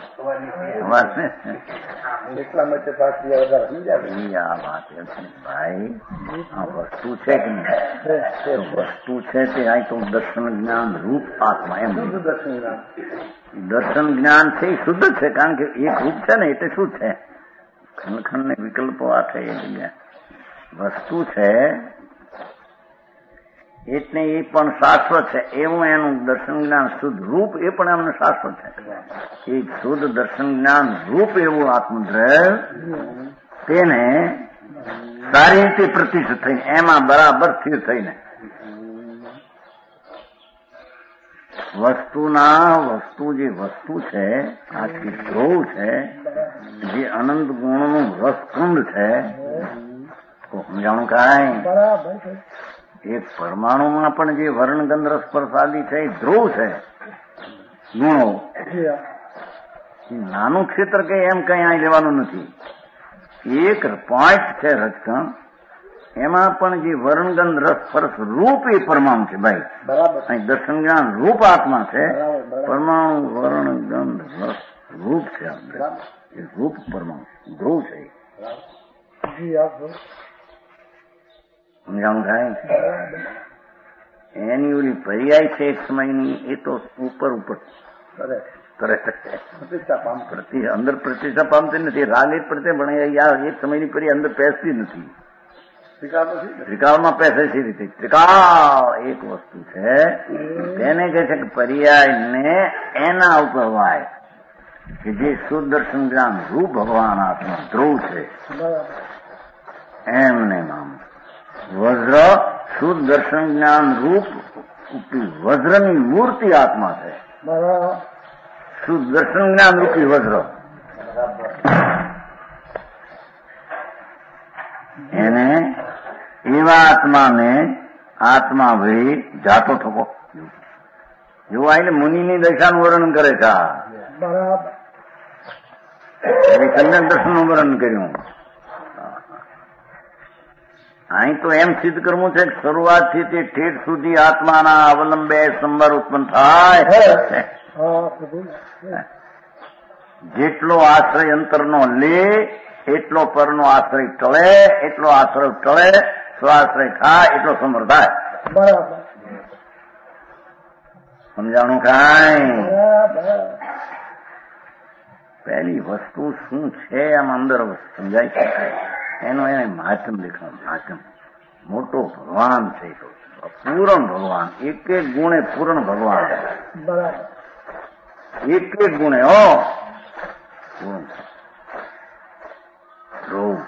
એટલા માટે ક્રિયા વધારે સમજાવે. આ વાત એમ છે ભાઈ, આ વસ્તુ છે કે નહીં, વસ્તુ છે તે અહીં તો દર્શન જ્ઞાન રૂપ આત્મા એમ દર્શન જ્ઞાન દર્શન જ્ઞાન છે એ શુદ્ધ છે, કારણ કે એક રૂપ છે ને એટલે શું છે ખનખન ને વિકલ્પો આ છે એ જગ્યા વસ્તુ છે એટલે એ પણ શાશ્વત છે એવું એનું દર્શન જ્ઞાન શુદ્ધ રૂપ એ પણ એમને શાશ્વત છે. એ શુદ્ધ દર્શન જ્ઞાન રૂપ એવું આત્મદ્રવ્ય તેને સારી રીતે પ્રતિષ્ઠિત થઈને એમાં બરાબર સ્થિર થઈને વસ્તુના વસ્તુ જે વસ્તુ છે આખી ધ્રુવ છે જે અનંત ગુણનું રસકુંડ છે સમજાણું કાંઈ. એક પરમાણુમાં પણ જે વર્ણ ગંધ રસ સ્પર્શાદી છે એ ધ્રુવ છે ગુણો. નાનું ક્ષેત્ર કે એમ કઈ અહીં લેવાનું નથી. એક પોઈન્ટ છે રચકણ એમાં પણ જે વર્ણ ગંધ રસ સ્પર્શ રૂપ એ પરમાણુ છે ભાઈ. બરાબર અહીં દર્શન જ્ઞાન રૂપ આત્મા છે, પરમાણુ વર્ણ ગંધ રસ રૂપ છે. એ રૂપ પરમાણુ ધ્રુવ છે. સમજાણું થાય? એની ઓલી પર્યાય છે એક સમયની એ તો ઉપર ઉપર અંદર પ્રતિષ્ઠા પામતી નથી. રાગ એક પ્રત્યે પણ એક સમયની પર્યાય અંદર પેસતી નથી. ત્રિકાળમાં પેસે છે રીતે ત્રિકાળ એક વસ્તુ છે તેને કહે છે કે પર્યાયને એના ઉપર વાય કે જે શુદ્ધ દર્શન જ્ઞાન રૂપ ભગવાન આત્મા ધ્રુવ છે એમને નામ વજ્ર શુદ્ધ દર્શન જ્ઞાન રૂપ વજ્રની મૂર્તિ આત્મા છે. શુદ્ધ દર્શન જ્ઞાન રૂપી વજ્ર એને એવા આત્માને આત્મા ભાઈ જાતો થકો જોવા એટલે મુનિની દશાનું વર્ણન કરે છે. કન્યા દર્શનનું વર્ણન કર્યું. અહીં તો એમ સિદ્ધ કરવું છે કે શરૂઆતથી તે ઠેઠ સુધી આત્માના અવલંબે સંભાર ઉત્પન્ન થાય. જેટલો આશ્રય અંતરનો લે એટલો પરનો આશ્રય ટળે, એટલો આશ્રય ટળે સ્વાશ્રય થાય એટલો સમર થાય. બરાબર સમજાણું કાંઈ? પહેલી વસ્તુ શું છે આમ અંદર સમજાય શકાય એનો એને માધ્યમ દેખાવ. માધ્યમ મોટો ભગવાન છે તો પૂર્ણ ભગવાન એક એક ગુણે પૂર્ણ ભગવાન બરાબર એક એક ગુણે હો પૂર્ણ રૂપ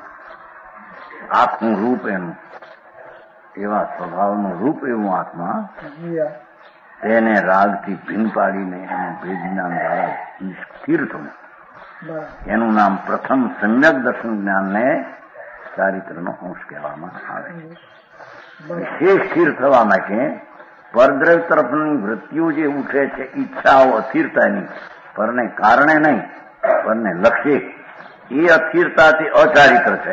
આખું રૂપ એનું એવા સ્વભાવનું રૂપ એવું આત્મા તેને રાગથી ભીન પાડીને એને ભેદના દ્વારા સ્થિર થવું, એનું નામ પ્રથમ સમ્યક દર્શન જ્ઞાનને ચારિત્રનો અંશ કહેવામાં આવે છે. સ્થિર થવા માટે પરદ્રવ્ય તરફની વૃત્તિઓ જે ઉઠે છે, ઈચ્છાઓ અસ્થિરતાની, પરને કારણે નહીં, પરને લક્ષ્ય, એ અસ્થિરતાથી અચારિત્ર છે.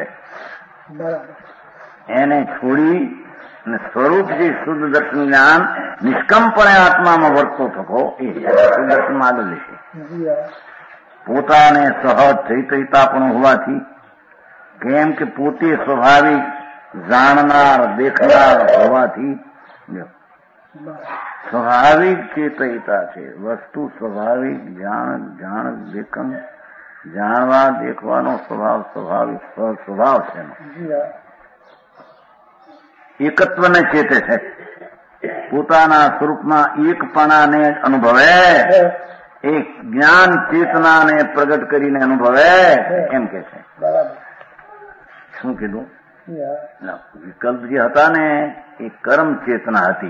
એને છોડી અને સ્વરૂપ જે શુદ્ધ દર્શન જ્ઞાન નિષ્કમપણે આત્મામાં વર્તો થકો એ શુદ્ધ દર્શનમાં આગળ લેશે. પોતાને સહજ ચૈતયતા પણ હોવાથી, કેમ કે પોતે સ્વાભાવિક જાણનાર દેખનાર હોવાથી સ્વાભાવિક ચેતયતા છે. વસ્તુ સ્વાભાવિક જાણ જાણ દેખન જાણવા દેખવાનો સ્વભાવ સ્વાભાવિક સ્વભાવ છે. એકત્વને ચેતે છે, પોતાના સ્વરૂપમાં એકપણાને અનુભવે, એક જ્ઞાન ચેતનાને પ્રગટ કરીને અનુભવે એમ કે છે. શું કીધું? વિકલ્પ જે હતા ને એ કર્મ ચેતના હતી.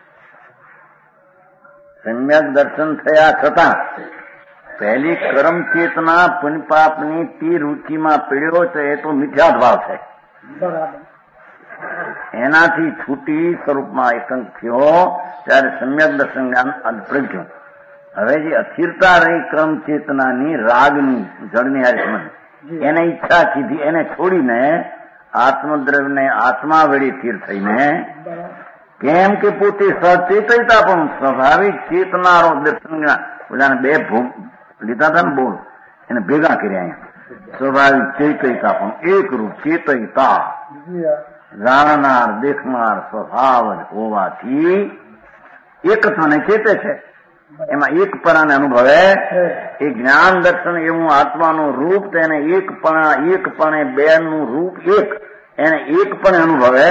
સમ્યક દર્શન થયા છતાં પહેલી કર્મ ચેતના પુણ્યપાપની તે રૂચિમાં પીડ્યો છે, એ તો મિથ્યા ભાવ છે. એનાથી છૂટી સ્વરૂપમાં એકંક થયો ત્યારે સમ્યક દર્શન જ્ઞાન પ્રગટ્યું. હવે જે અસ્થિરતા રહી કર્મ ચેતનાની રાગની જળની હારી, એને ઈચ્છા કીધી, એને છોડીને આત્મદ્રવ્યને આત્મા વળી સ્થિર થઈને, કેમ કે પોતે સચેતયતા પણ સ્વાભાવિક ચેતનારો દર્શન જ્ઞાન બે ભોગ લીધા હતા ને, બોલ એને ભેગા કર્યા. અહીંયા સ્વાભાવિક ચેતયતા પણ એકરૂપ ચેતયતા જાણનાર દેખનાર સ્વભાવ જ હોવાથી એકત્વને ચેતે છે. એમાં એકપણાને અનુભવે. એ જ્ઞાન દર્શન એવું આત્માનું રૂપ, તેને એકપણા એકપણે બે નું રૂપ એક, એને એકપણે અનુભવે.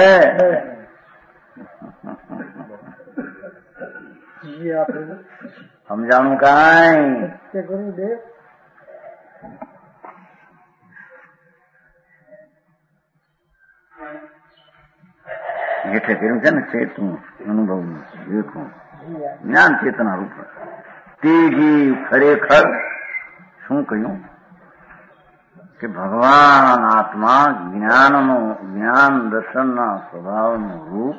સમજાણું કાંઈ? ગુરુદેવ હેઠે કર્યું છે ને, ચેતું અનુભવ દેખું જ્ઞાન ચેતના રૂપ. તેજી ખરેખર શું કહ્યું કે ભગવાન આત્મા જ્ઞાનનું જ્ઞાન દર્શનના સ્વભાવનું રૂપ,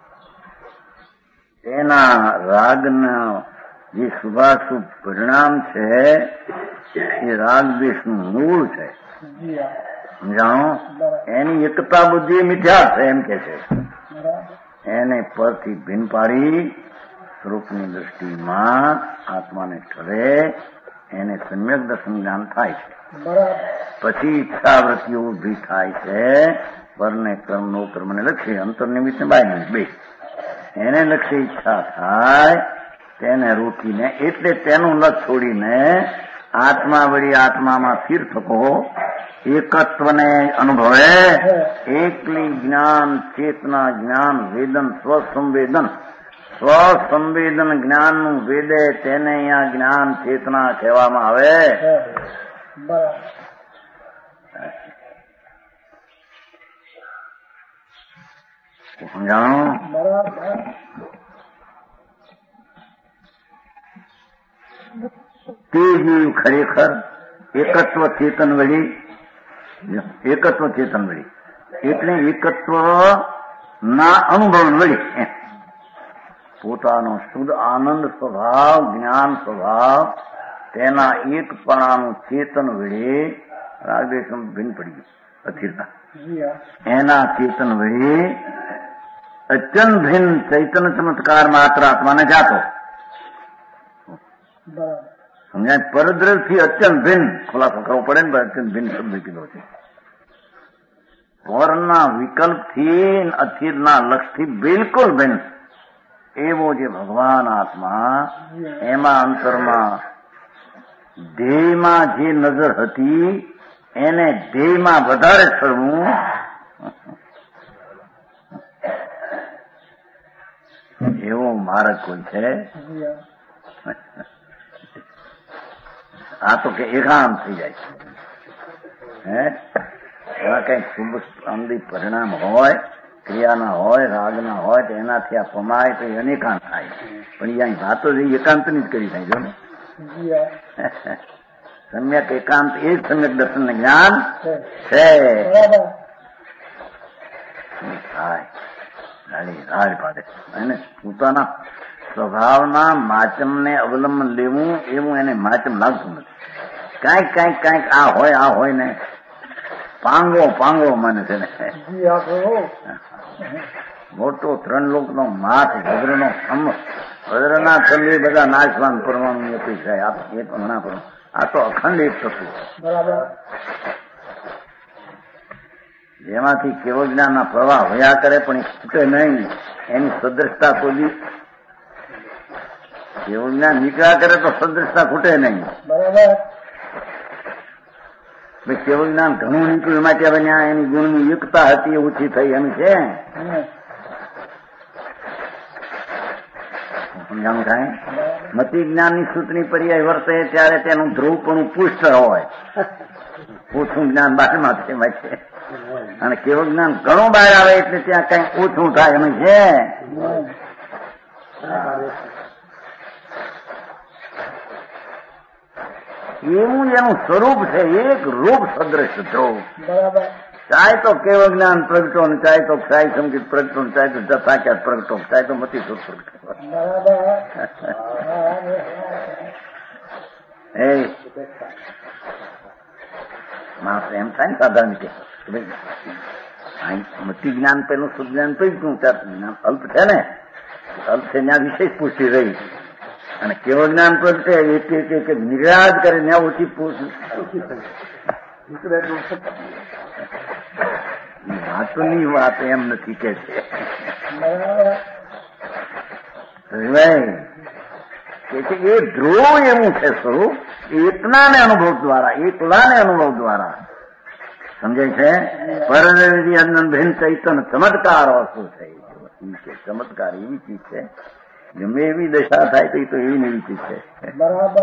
તેના રાગના જે શુભાશુભ પરિણામ છે એ રાગ દ્વેષનું મૂળ છે. સમજાણો? એની એકતા બુદ્ધિ મિથ્યા છે એમ કે છે. એને પરથી ભીન પાડી સ્વરૂપની દ્રષ્ટિમાં આત્માને ઠરે, એને સમ્યક દર્શન જ્ઞાન થાય છે. પછી ઈચ્છાવૃત્તિઓ ઉભી થાય છે, પરને કર્મનો કર્મને લક્ષ્ય, અંતર નિમિત્ત બાય બે એને લક્ષ્ય ઈચ્છા થાય, તેને રોકીને, એટલે તેનું લક્ષ છોડીને આત્મા વળી આત્મામાં સ્થિર થકો, એકત્વને અનુભવે. એકલી જ્ઞાન ચેતના જ્ઞાન વેદન સ્વસંવેદન સ્વસંવેદન જ્ઞાનનું વેદે, તેને અહીંયા જ્ઞાન ચેતના કહેવામાં આવે. સમજાણું? તે જીવ ખરેખર એકત્વ ચેતન વળી, એકત્વ ચેતન વળી એટલે એકત્વ ના અનુભવ વળી પોતાનો શુદ્ધ આનંદ સ્વભાવ, જ્ઞાન સ્વભાવ, તેના એકપણાનું ચેતન વળી રાગદ્વેષ ભિન્ન પડી ગયું, અસ્થિરતા એના ચેતન વળી અચન ભિન્ન ચૈતન્ય ચમત્કાર માત્ર આત્માને જાતો. સમજાય? પરદ્રવ્યથી અચન ભિન્ન ખુલાસો કરવો પડે ને, અચન ભિન્ન શબ્દ કીધો છે. પરના વિકલ્પથી અસ્થિરના લક્ષથી બિલકુલ ભિન્ન એવો જે ભગવાન આત્મા, એમાં અંતરમાં ધ્યેયમાં જે નજર હતી એને ધ્યેયમાં વધારે ચડવું, એવો માર્ગ કોઈ છે? આ તો કે એકાંત થઈ જાય છે. હે એવા કઈક શુભ અંદી પરિણામ હોય ક્રિયાના હોય, રાગના હોય તો એનાથી આ પમાય તો એને એકાંત થાય. પણ અહીં વાતો જ એકાંતની જ કરી થાય. જો ને સમ્યક એકાંત એ જ સમ્યક દર્શન જ્ઞાન છે. રાડ પાડે એને પોતાના સ્વભાવના માચમને અવલંબન લેવું એવું એને માચમ લાગતું નથી. કાંઈક કાંઈક કાંઈક આ હોય આ હોય ને પાંગો પાંગો મને છે ને મોટો ત્રણ લોકનો માથ વજ્રનો ખમ વજ્રના ખંડ બધા નાશવાન પરમાણુ અપેક્ષાય આપ એ પણ ઘણા પર આ તો અખંડ એક તત્વ જેમાંથી કેવળ જ્ઞાનના પ્રવાહ વયા કરે પણ એ છૂટે નહીં. એની સદ્રષ્ટા કોઈ કેવળ જ્ઞાન નીકળ્યા કરે તો સદ્રષ્ટા ખૂટે નહીં. કેવળ જ્ઞાન ઘણું નીકળ્યું માટે હવે ત્યાં એની ગુણની યુક્તતા હતી ઓછી થઈ એમ છે. સમજાણું થાય. મતિ જ્ઞાનની સૂત્રની પર્યાય વર્તે ત્યારે તેનું ધ્રુવપણું પુષ્ટ હોય. ઓછું જ્ઞાન બહારમાં છે અને કેવળ જ્ઞાન ઘણું બહાર આવે એટલે ત્યાં કઈ ઓછું થાય એમ છે. એવું એનું સ્વરૂપ છે. એક રૂપ સદ્રશ ધ્રુવ. ચાહે તો કેવળ જ્ઞાન પ્રગટો ને ચાહે તો ક્ષાય સંગીત પ્રગટો ને ચાહે તો જથાખ્યાત પ્રગટો ચાહે તો મતી સુખ પ્રગટો. એ માણસ એમ થાય ને સાધારણ કે મતિ જ્ઞાન પેલું શુદ્ધ જ્ઞાન પૈકું જ્ઞાન અલ્પ છે ને અલ્પ છે ત્યાં વિશેષ પુષ્ટિ રહી અને કેવળ જ્ઞાન પ્રગટે એક નિરાજ કરે ત્યાં ઓછી વાતની વાત એમ નથી કે છે એ ધ્રુવ એવું છે સ્વરૂપ એકલાને અનુભવ દ્વારા એકલાને અનુભવ દ્વારા સમજાય છે. પરદેવી અનંત ભિન્ન ચૈતન ચમત્કાર વસ્તુ છે. ચમત્કાર એવી ચીજ છે ગમે એવી દશા થાય તો એ તો એવી એવી ચીજ છે. બરાબર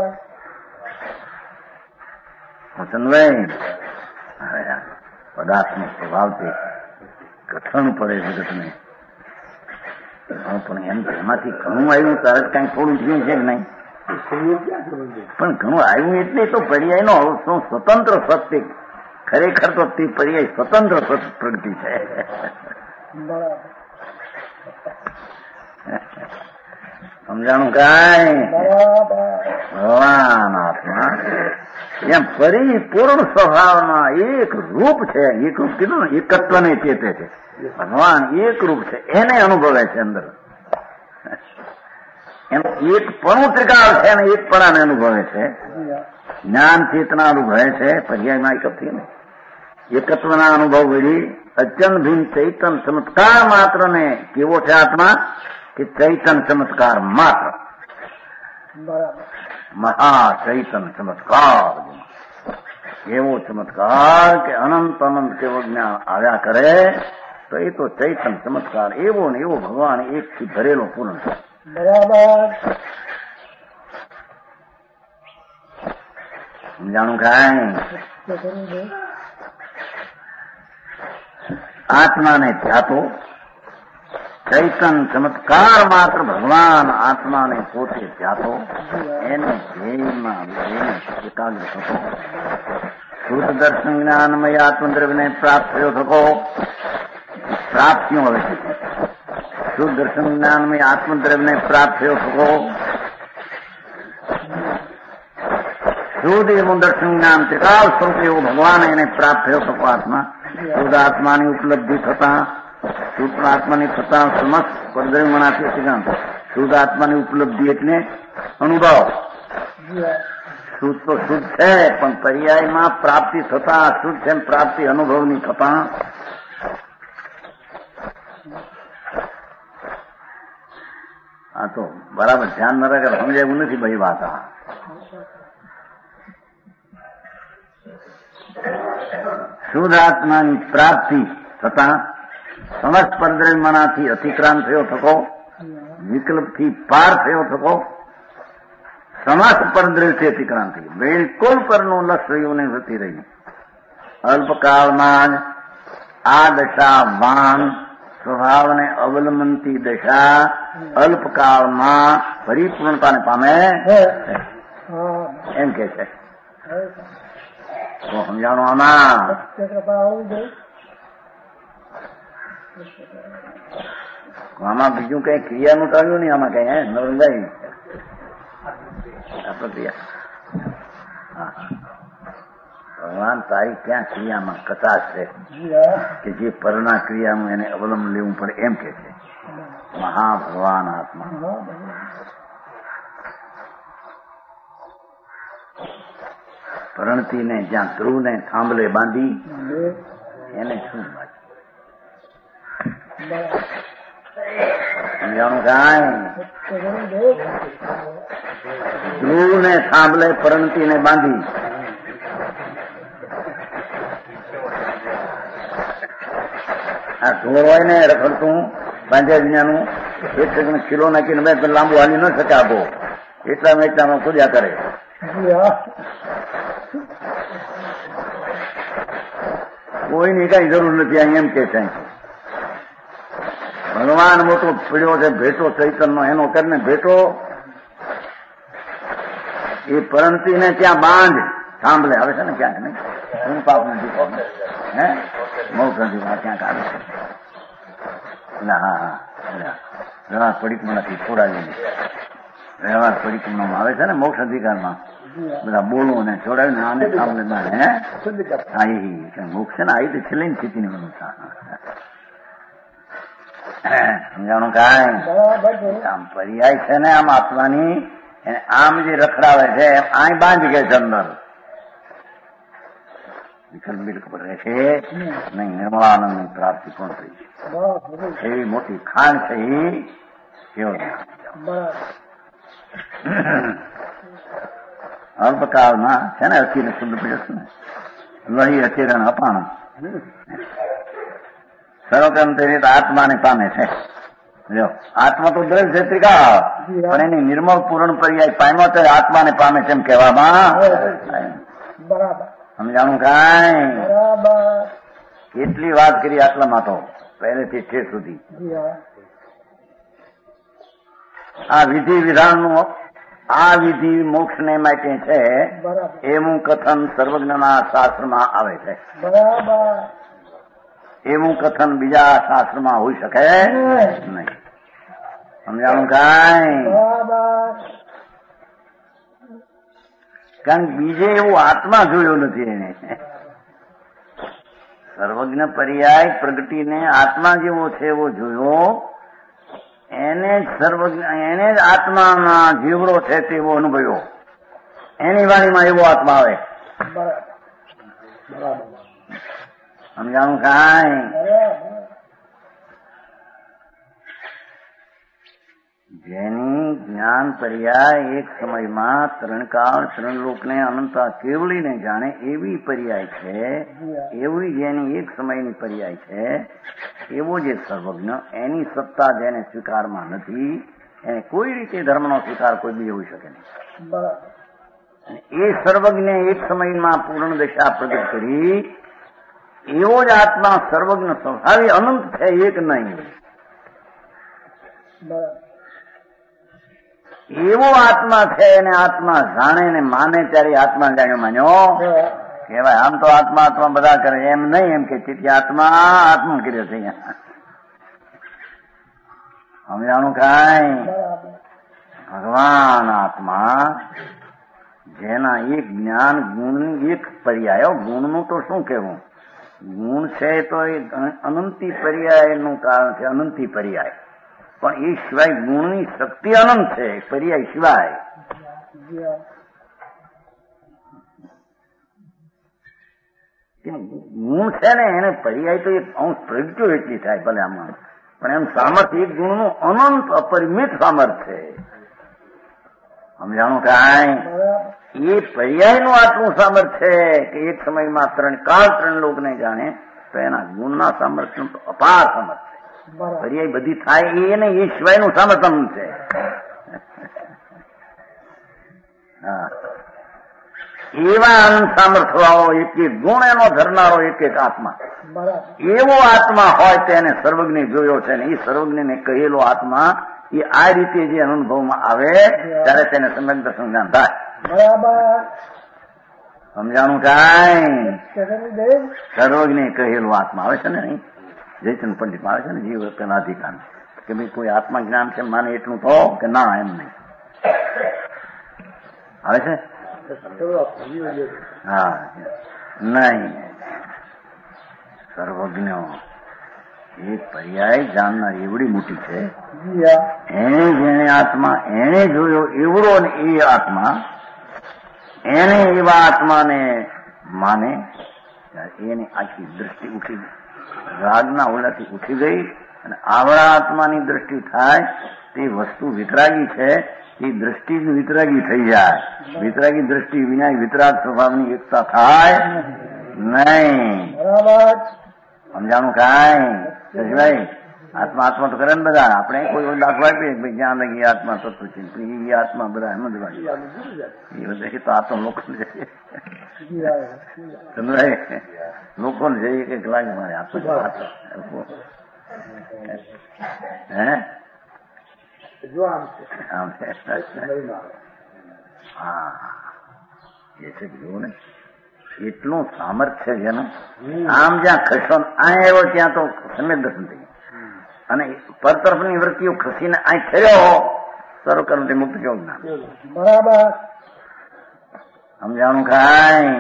વસનભાઈ પદાર્થનો સ્વભાવથી કથન પડે જગતને પણ એમ એમાંથી ઘણું આવ્યું તરત કઈ થોડું થયું છે કે નહીં. પણ ઘણું આવ્યું એટલે તો પર્યાયનો શું સ્વતંત્ર સત્ય ખરેખર તો તે પર્યાય સ્વતંત્ર પ્રગતિ છે. સમજાણું કાંઈ ભગવાન આત્મા એમ પરિપૂર્ણ સ્વભાવના એક રૂપ છે. એક રૂપ કીધું ને એકત્વને ચેતે છે. ભગવાન એક રૂપ છે એને અનુભવે છે અંદર. એમ એક પણ ત્રિકાળ છે અને એક પણાને અનુભવે છે. જ્ઞાન ચેતના અનુભવે છે. પર્યાયમાં એક હતી ને એકત્વના અનુભવ વળી અચન ભીન ચૈતન ચમત્કાર માત્ર ને કેવો છે આત્મા કે ચૈતન ચમત્કાર માત્ર. મહા ચૈતન ચમત્કાર એવો ચમત્કાર કે અનંત અનંત કેવો જ્ઞાન આવ્યા કરે તો એ તો ચૈતન ચમત્કાર એવો ને એવો ભગવાન એકથી ભરેલો પૂર્ણ છે. બરાબર સમજાણું કાંઈ. આત્માને ધ્યાતો ચૈતન ચમત્કાર માત્ર ભગવાન આત્માને પોતે ધ્યાતો એને ધ્યેયમાં એકાગ્ર થતો શુદ્ધ દર્શન જ્ઞાનમય આત્મદ્રવ્યને પ્રાપ્ત થયો થકો. પ્રાપ્તિઓ હવે છે. શુદ્ધ દર્શન જ્ઞાનમય આત્મદ્રવ્યને પ્રાપ્ત થયો થકો. શુદ્ધ એવું દર્શન જ્ઞાન ત્રિકાળ સ્વરૂપ એવું ભગવાન એને પ્રાપ્ત થયો થકો. આત્મા શુદ્ધ આત્માની ઉપલબ્ધિ થતા શુદ્ધ આત્માની થતા સમસ્ત પરદ્રવ્યમણાથી સિદ્ધાંત શુદ્ધ આત્માની ઉપલબ્ધિ એટલે અનુભવ. શુદ્ધ તો શુદ્ધ છે પણ પર્યાયમાં પ્રાપ્તિ થતા શુદ્ધ છે પ્રાપ્તિ અનુભવની થતા આ તો બરાબર ધ્યાન ન રાખે સમજાયું નથી ભાઈ વાત. આ શુદ્ધ આત્માની પ્રાપ્તિ થતા સમસ્ત પરદ્રવ્યમણાથી અતિક્રાંત થયો થકો. વિકલ્પથી પાર થયો થકો. સમસ્ત પરદ્રવ્યથી અતિક્રાંત થઈ બિલકુલ પરનું લક્ષ્ય નહીં જતી રહી. અલ્પકાળમાં જ આ દશા વાન સ્વભાવને અવલંબનથી દશા અલ્પકાળમાં પરિપૂર્ણતાને પામે એમ કે છે. તો સમજાણું આમાં આમાં બીજું કઈ ક્રિયાનું ટાળ્યું નહીં. આમાં કઈ હે નવરંગાઈ આ પ્રક્રિયા. હા, ભગવાન તારી ક્યાં ક્રિયામાં કચાશ છે કે જે પરના ક્રિયાનું એને અવલંબન લેવું પડે એમ કે છે. મહાભગવાન આત્મા પરણતીને જ્યાં ધ્રુવને થાંભલે બાંધી એને શું સમજાણું કાંઈ? ધ્રુવને થાંભલે પરણતીને બાંધી આ ઢોર હોય ને રખડતું બાંધ્યા વિનાનું એક સેકન્ડ કિલો નાખીને બે લાંબુ હાલી ન શકે આપો એટલામાં એટલામાં ખોદ્યા કરે. કોઈની કઈ જરૂર નથી અહીં એમ કે છે. ભગવાન મોટો પીડ્યો છે ભેટો ચૈતનનો એનો કરીને ભેટો એ પરંતીને ત્યાં બાંધ સાંભળે આવે છે ને ક્યાંક નહીં હું પાપ નથી કહો હે મોક્ષ નથી ક્યાંક આવે છે. એટલે હા હા વ્યવહાર પરિક્રમાથી છોડાવીને વ્યવહાર પરિક્રમામાં આવે છે ને મોક્ષ અધિકારમાં બધા બોલવું ને છોડાવીને આને સાંભળે બાંધે હે હા એ મોક્ષ છે ને આવી તો છેલ્લી સ્થિતિની બધું સમજાણું કાંઈ? આમ પર્યાય છે ને આમ આત્માની એને આમ જે રખડાવે છે એમ આય બાંધી ગયે છે અંદર વિકલ્પ બિલકુલ રહેશે નહીં. નિર્મળાનંદની પ્રાપ્તિ પણ થઈ છે. એવી મોટી ખાણ છે એ કેવો અલ્પકાળમાં છે ને અખીને શુદ્ધ પીડસ ને વહી અચેરણ અપાણ સર્વકર્મ તે રીતે આત્માને પામે છે. જો આત્મા તો દ્રવ્ય છે ત્રિકાળ પણ એની નિર્મળ પૂર્ણ પર્યાય પામ્યો ત્યારે આત્માને પામે છે એમ કહેવામાં સમજાણું કાંઈ? કેટલી વાત કરી આટલામાં તો પહેલેથી ઠેર સુધી. આ વિધિ વિધાનનું આ વિધિ મોક્ષને માટે છે એવું કથન સર્વજ્ઞના શાસ્ત્રમાં આવે છે. એવું કથન બીજા શાસ્ત્રમાં હોઈ શકે નહીં. સમજાણું કાંઈ? કારણ બીજે એવું આત્મા જોયો નથી એને. સર્વજ્ઞ પર્યાય પ્રગટીને આત્મા જેવો છે એવો જોયો એને જ સર્વજ્ઞ એને જ આત્માના જીવડો છે તેવો અનુભવ્યો. એની વાણીમાં એવો આત્મા આવે. સમજાણું કાંઈ? જેની જ્ઞાન પર્યાય એક સમયમાં ત્રણ કાળ ત્રણ લોકને અનંતા કેવળીને જાણે એવી પર્યાય છે. એવી જેની એક સમયની પર્યાય છે એવો જે સર્વજ્ઞ એની સત્તા જેને સ્વીકારમાં નથી એને કોઈ રીતે ધર્મનો સ્વીકાર કોઈ બી હોઈ શકે નહીં. એ સર્વજ્ઞ એક સમયમાં પૂર્ણ દશા પ્રગટ કરી એવો જ આત્મા સર્વજ્ઞ સ્વભાવી અનંત છે એક નહીં. એવો આત્મા છે એને આત્મા જાણે ને માને ત્યારે આત્મા જાણ્યો માન્યો કહેવાય. આમ તો આત્મા આત્મા બધા કરે એમ નહીં એમ કે તેથી આત્મા આત્મા કર્યો છે અહીંયા. સમજાણું કાંઈ? ભગવાન આત્મા જેના એક જ્ઞાન ગુણ એક પર્યાય. ગુણનું તો શું કહેવું? ગુણ છે તો એ અનંતી પર્યાયનું કારણ છે. અનંતી પર્યાય પણ એ સિવાય ગુણની શક્તિ અનંત છે પર્યાય સિવાય. ગુણ છે ને એને પર્યાય તો એક અંશ પ્રગટ્યો એટલી થાય ભલે આમાં પણ એમ સામર્થ્ય એક ગુણનું અનંત અપરિમિત સામર્થ્ય છે. સમજાણું કાંઈ? એ પર્યાયનું આટલું સામર્થ્ય છે કે એક સમયમાં ત્રણ કાળ ત્રણ લોકને જાણે તો એના ગુણના સામર્થ્યનું તો અપાર સામર્થ્ય. પર્યાય બધી થાય એને એ સિવાયનું સામર્થ્ય છે. હા એવા આનંદ સામર્થ્યવાળો એક એક ગુણ એનો ધરનારો એક એક આત્મા, એવો આત્મા હોય તેને સર્વજ્ઞ જોયો છે ને એ સર્વજ્ઞને કહેલો આત્મા એ આ રીતે જે અનુભવમાં આવે ત્યારે તેને સમ્યક દર્શન જ્ઞાન થાય. બરાબર સમજાણું કાંઈ? સર્વજ્ઞ કહેલું આત્મા આવે છે ને અહીં જયચંદ પંડિત આવે છે ને જીવ પેલા અધિકાર કે ભાઈ કોઈ આત્મા જ્ઞાન છે માને એટલું તો કે ના એમ નહીં આવે છે. હા નહીં સર્વજ્ઞ એ પર્યાય જાણનાર એવડી મોટી છે. એને જેને આત્મા એને જોયો એવડો ને એ આત્મા એને એવા આત્માને માને એની આખી દ્રષ્ટિ ઉઠી રાગના ઓલાથી ઉઠી ગઈ અને આવડા આત્માની દ્રષ્ટિ થાય તે વસ્તુ વિતરાગી છે એ દ્રષ્ટિ જ વિતરાગી થઈ જાય. વિતરાગી દ્રષ્ટિ વિના વિતરાગ સ્વભાવની એકતા થાય નહીં. સમજાણું કાંઈ? જજભાઈ આત્મા આત્મા તો કરે ને બધા. આપણે કોઈ દાખલા આપીએ ભાઈ જ્યાં લગી આત્મા તત્વ છે એ આત્મા બધા એમ જ વાળી એ બધા તો આત્મા લોકો લોકોને જઈએ કે લાગે મારે આત્મા હે હા એ છે જોવું ને એટલું સામર્થ્ય જેનું આમ જ્યાં ખસો આ આવ્યો ત્યાં તો સમ્યક દર્શન થઈ અને પર તરફની વૃત્તિઓ ખસીને આ થયો સર્વ કર્મ તે મુક્ત કેવું જ્ઞાન. બરાબર સમજાણું કાંઈ?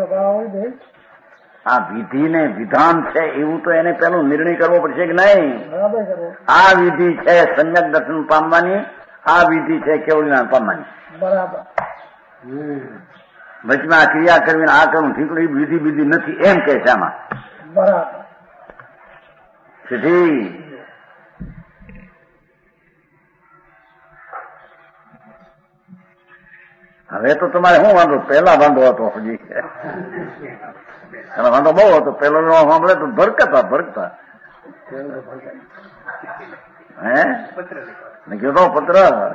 આ વિધિ ને વિધાન છે એવું તો એને પેલું નિર્ણય કરવો પડશે કે નહીં? આ વિધિ છે સમ્યક દર્શન પામવાની, આ વિધિ છે કેવું જ્ઞાન પામવાની. બરાબર વચમાં આ ક્રિયા કરવીને આ કરવું ઠીક એ વિધિ વિધિ નથી એમ કે છે આમાં. બરાબર સીધી હવે તો તમારે શું વાંધો? પહેલા વાંધો હતો હજી એનો વાંધો બહુ હતો. પેલો સાંભળે તો ભરકતા ભરકતા હે મેં કીધો પત્ર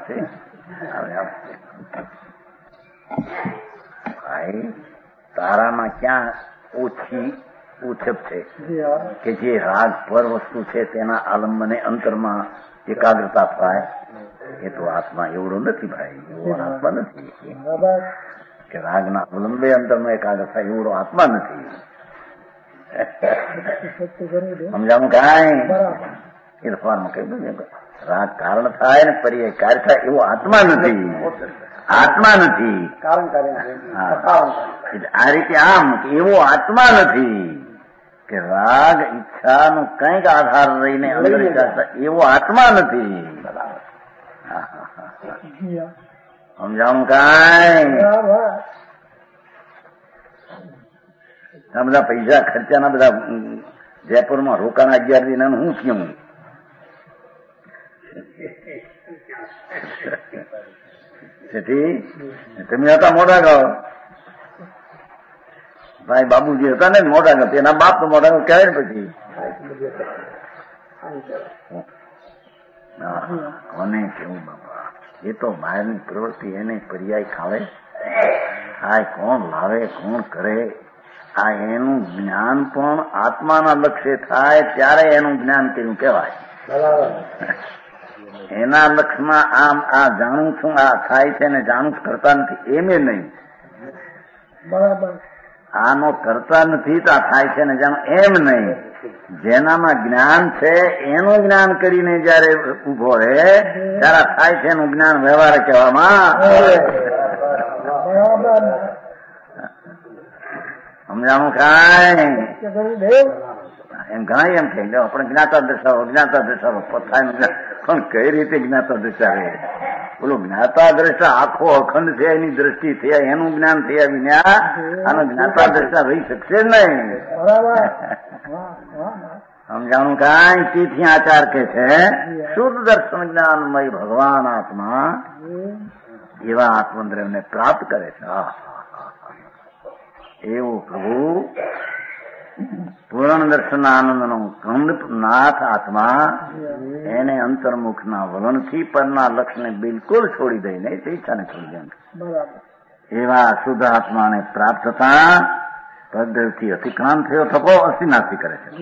ભાઈ તારામાં ક્યાં ઓછી ઉછપ છે કે જે રાગ પર વસ્તુ છે તેના આલંબને અંતરમાં એકાગ્રતા થાય. એ તો આત્મા એવડો નથી ભાઈ, એવો આત્મા નથી કે રાગના અવલંબે અંતરમાં એકાગ્ર થાય એવડો આત્મા નથી. સમજાવું કાંઈ? એ ફારમાં કહી દઉં રાગ કારણ થાય ને પર્યાય કાર્ય થાય એવો આત્મા નથી. આત્મા નથી આ રીતે આમ એવો આત્મા નથી કે રાગ ઈચ્છાનો કંઈક આધાર રહીને અંદર એવો આત્મા નથી. સમજાવું કાંઈ? આ બધા પૈસા ખર્ચાના બધા જયપુરમાં રોકાણા અગિયાર દિન હું કેવું તમે હતા મોટા ગાવ ભાઈ બાબુજી હતા ને મોટા ગાવ એના બાપ તો મોટા ગાવ કહેવાય ને પછી કોને કેવું બાપા? એ તો બહારની પ્રવૃત્તિ એને પર્યાય ખાવે આ કોણ લાવે કોણ કરે? આ એનું જ્ઞાન પણ આત્માના લક્ષ્ય થાય ત્યારે એનું જ્ઞાન તેનું કહેવાય. એના લક્ષ્યમાં આમ આ જાણું છું આ થાય છે ને જાણું કરતા નથી એમ એ નહીં. બરાબર આનો કરતા નથી તો આ થાય છે ને જાણું એમ નહીં. જેનામાં જ્ઞાન છે એનું જ્ઞાન કરીને જયારે ઉભો રહે ત્યારે થાય છે એનું જ્ઞાન વ્યવહાર કહેવામાં. સમજાણું કાંઈ? એમ ઘણા એમ કહે આપણે જ્ઞાતા દર્શાવો જ્ઞાતા દર્શાવો પથાય પણ કઈ રીતે જ્ઞાતા દર્શાવે? બોલો જ્ઞાતા દ્રષ્ટા આખો અખંડ છે એની દ્રષ્ટિ થયા એનું જ્ઞાન થયા વિના આનો જ્ઞાતા દ્રષ્ટા રહી શકશે નહીં. સમજાણું કાંઈ? તેથી આચાર કે છે શુદ્ધ દર્શન જ્ઞાનમય ભગવાન આત્મા એવા આત્મદ્રવ્યને પ્રાપ્ત કરે છે. એવું પ્રભુ પૂર્ણ દર્શન આનંદનો ખંડ નાથ આત્મા એને અંતર્મુખના વલણથી પરના લક્ષને બિલકુલ છોડી દઈને ઈચ્છાને છોડી દે એવા શુદ્ધ આત્માને પ્રાપ્ત થતા પદથી અતિક્રાંત થયો થકો અસ્થિનાસ્તિ કરે છે.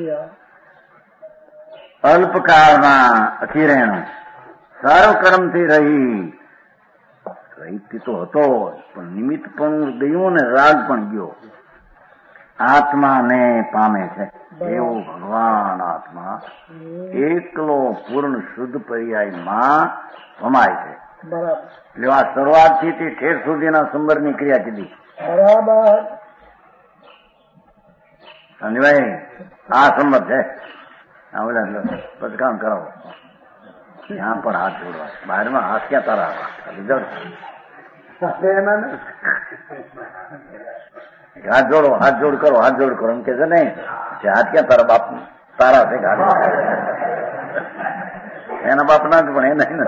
અલ્પકાળમાં અખિરેણ સર્વકર્મથી રહી રહી તો હતો પણ નિમિત્ત પણ ગયું ને રાગ પણ ગયો. આત્માને પામે છે એવો ભગવાન આત્મા એકલો પૂર્ણ શુદ્ધ પર્યાયમાં ભમાય છે. એટલે આ શરૂઆતથી તે ઠેર સુધીના સંબરની ક્રિયા કીધી. બરાબર સમજવાય? આ સંબંધ છે. આ બધા પદકામ કરાવો. ત્યાં પણ હાથ જોડવા, બહારમાં હાથ ક્યાં તારા હાથ જોડો, હાથ જોડ કરો, હાથ જોડ કરો એમ કે છે નહીં. હાથ ક્યાં તારા બાપ તારા છે એના બાપ ના જ પણ એ નહીં.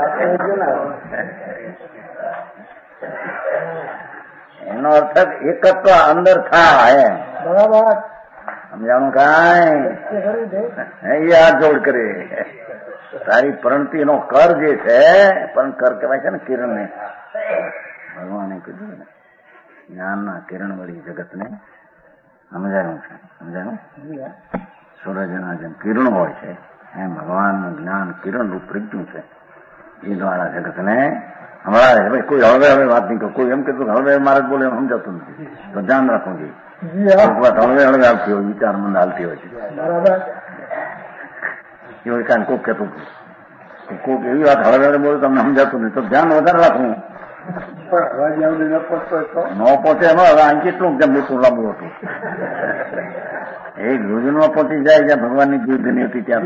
એનો અર્થ એકત્વ અંદર થાય. બરાબર સમજાણું કાંઈ એ હાથ જોડ કરે. તારી પ્રણતિ નો કર જે છે, પણ કર કહેવાય છે ને કિરણ ને. ભગવાને કીધું ને જ્ઞાનના કિરણ વળી જગત ને સમજાયું છે. સમજાયું? સૂરજના જેમ કિરણ હોય છે એમ ભગવાનનું જ્ઞાન કિરણ રૂપ પ્રજ્ઞું છે. એ દ્વારા જગત ને હમણાં ભાઈ કોઈ હળવે હળવે વાત નહીં કરો. કોઈ એમ કીધું હળવે મારે બોલે એમ સમજાતું નથી, તો ધ્યાન રાખવું જોઈએ. વાત હળવે હળવે આવતી હોય, વિચાર મંદ હાલતી હોય છે. એવું કાંઈ કોક કહેતું કોક એવી વાત હળવે હળવે બોલે તમને સમજાતું નહીં, તો ધ્યાન વધારે રાખવું. ન પહોંચે એનો હવે અહીં કેટલું કેમ મોટું લાંબુ હતું. એ ગુજરાતમાં પહોંચી જાય જ્યાં ભગવાનની જીવની હતી ત્યાં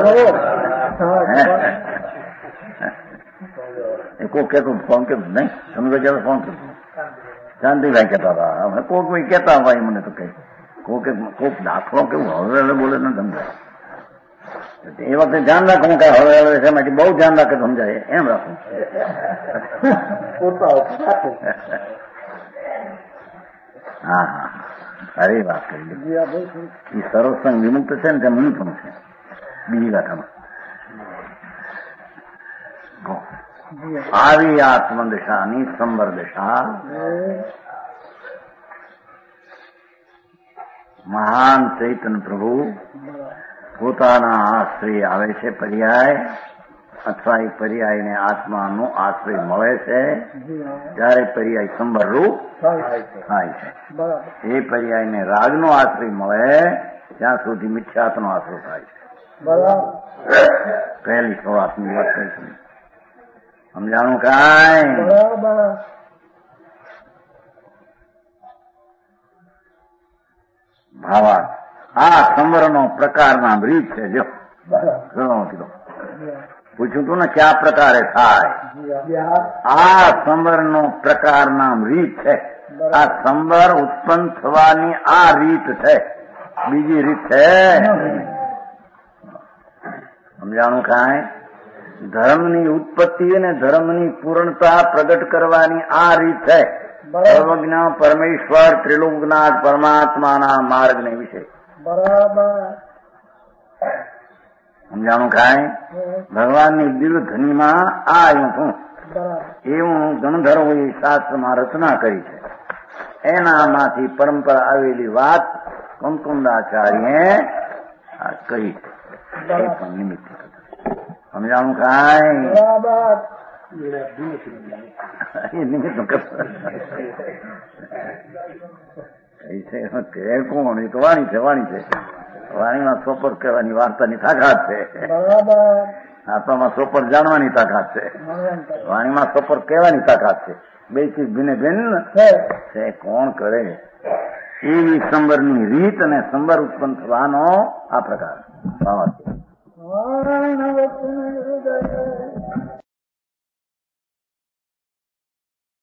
એ કોક કહેતું ફોન કર્યું નહીં સમજો જયારે ફોન કર્યું શાંતિભાઈ કહેતા હતા. હવે કોક ભાઈ કહેતા ભાઈ મને તો કઈ કોક કોક દાખલો કેવું હળવે હળવે બોલે ને સમજાય. એ વખતે ધ્યાન રાખવું કઈ હળવે હળવે છે એમાંથી બહુ ધ્યાન રાખે સમજાય એમ રાખવું. હા હા સારી વાત કરી. એ સર્વસંગ વિમુક્ત છે ને ત્યાં મુનિ પણ છે બીજી ગાથામાં. આવી આત્મદશાની સંબર દશા મહાન ચૈતન્ય પ્રભુ પોતાના આશ્રય આવે છે પર્યાય, અથવા એ પર્યાયને આત્માનો આશ્રય મળે છે ત્યારે પર્યાય સંબર રૂપ થાય છે. એ પર્યાયને રાગનો આશ્રય મળે ત્યાં સુધી મિથ્યાત્વનો આશ્રય થાય છે. પહેલી શરૂઆતની વાત કરી છે. સમજાણું કાંઈ? ભાવા આ સંવરનો પ્રકારના રીત છે. જો કીધો પૂછ્યું તું ને કયા પ્રકારે થાય? આ સંવરનો પ્રકારના રીત છે. આ સંવર ઉત્પન્ન થવાની આ રીત છે, બીજી રીત છે. સમજાણું કાંઈ? ધર્મની ઉત્પત્તિ અને ધર્મની પૂર્ણતા પ્રગટ કરવાની આ રીત છે. સર્વજ્ઞ પરમેશ્વર ત્રિલોકનાથ પરમાત્માના માર્ગને વિશે. બરાબર સમજાણું કાંઈ? ભગવાનની દિવ્ય ધનીમાં આ આવ્યું છું એવું ગણધર્વોએ શાસ્ત્રમાં રચના કરી છે. એનામાંથી પરંપરા આવેલી વાત કંકુંડાચાર્યે કહી છે. એ પણ નિમિત્ત સમજાણું કાંઈ? એ નિમિત્ત કોણ? એ તો વાણી છે. વાણી છે વાણીમાં સોપર કહેવાની વાર્તાની તાકાત છે. આત્મામાં સોપર જાણવાની તાકાત છે. વાણીમાં સોપર કહેવાની તાકાત છે. બે ચીજ ભિન્ન ભિન્ન છે. કોણ કરે? એવી સંબરની રીત અને સંબર ઉત્પન્ન થવાનો આ પ્રકાર ભાવ છે.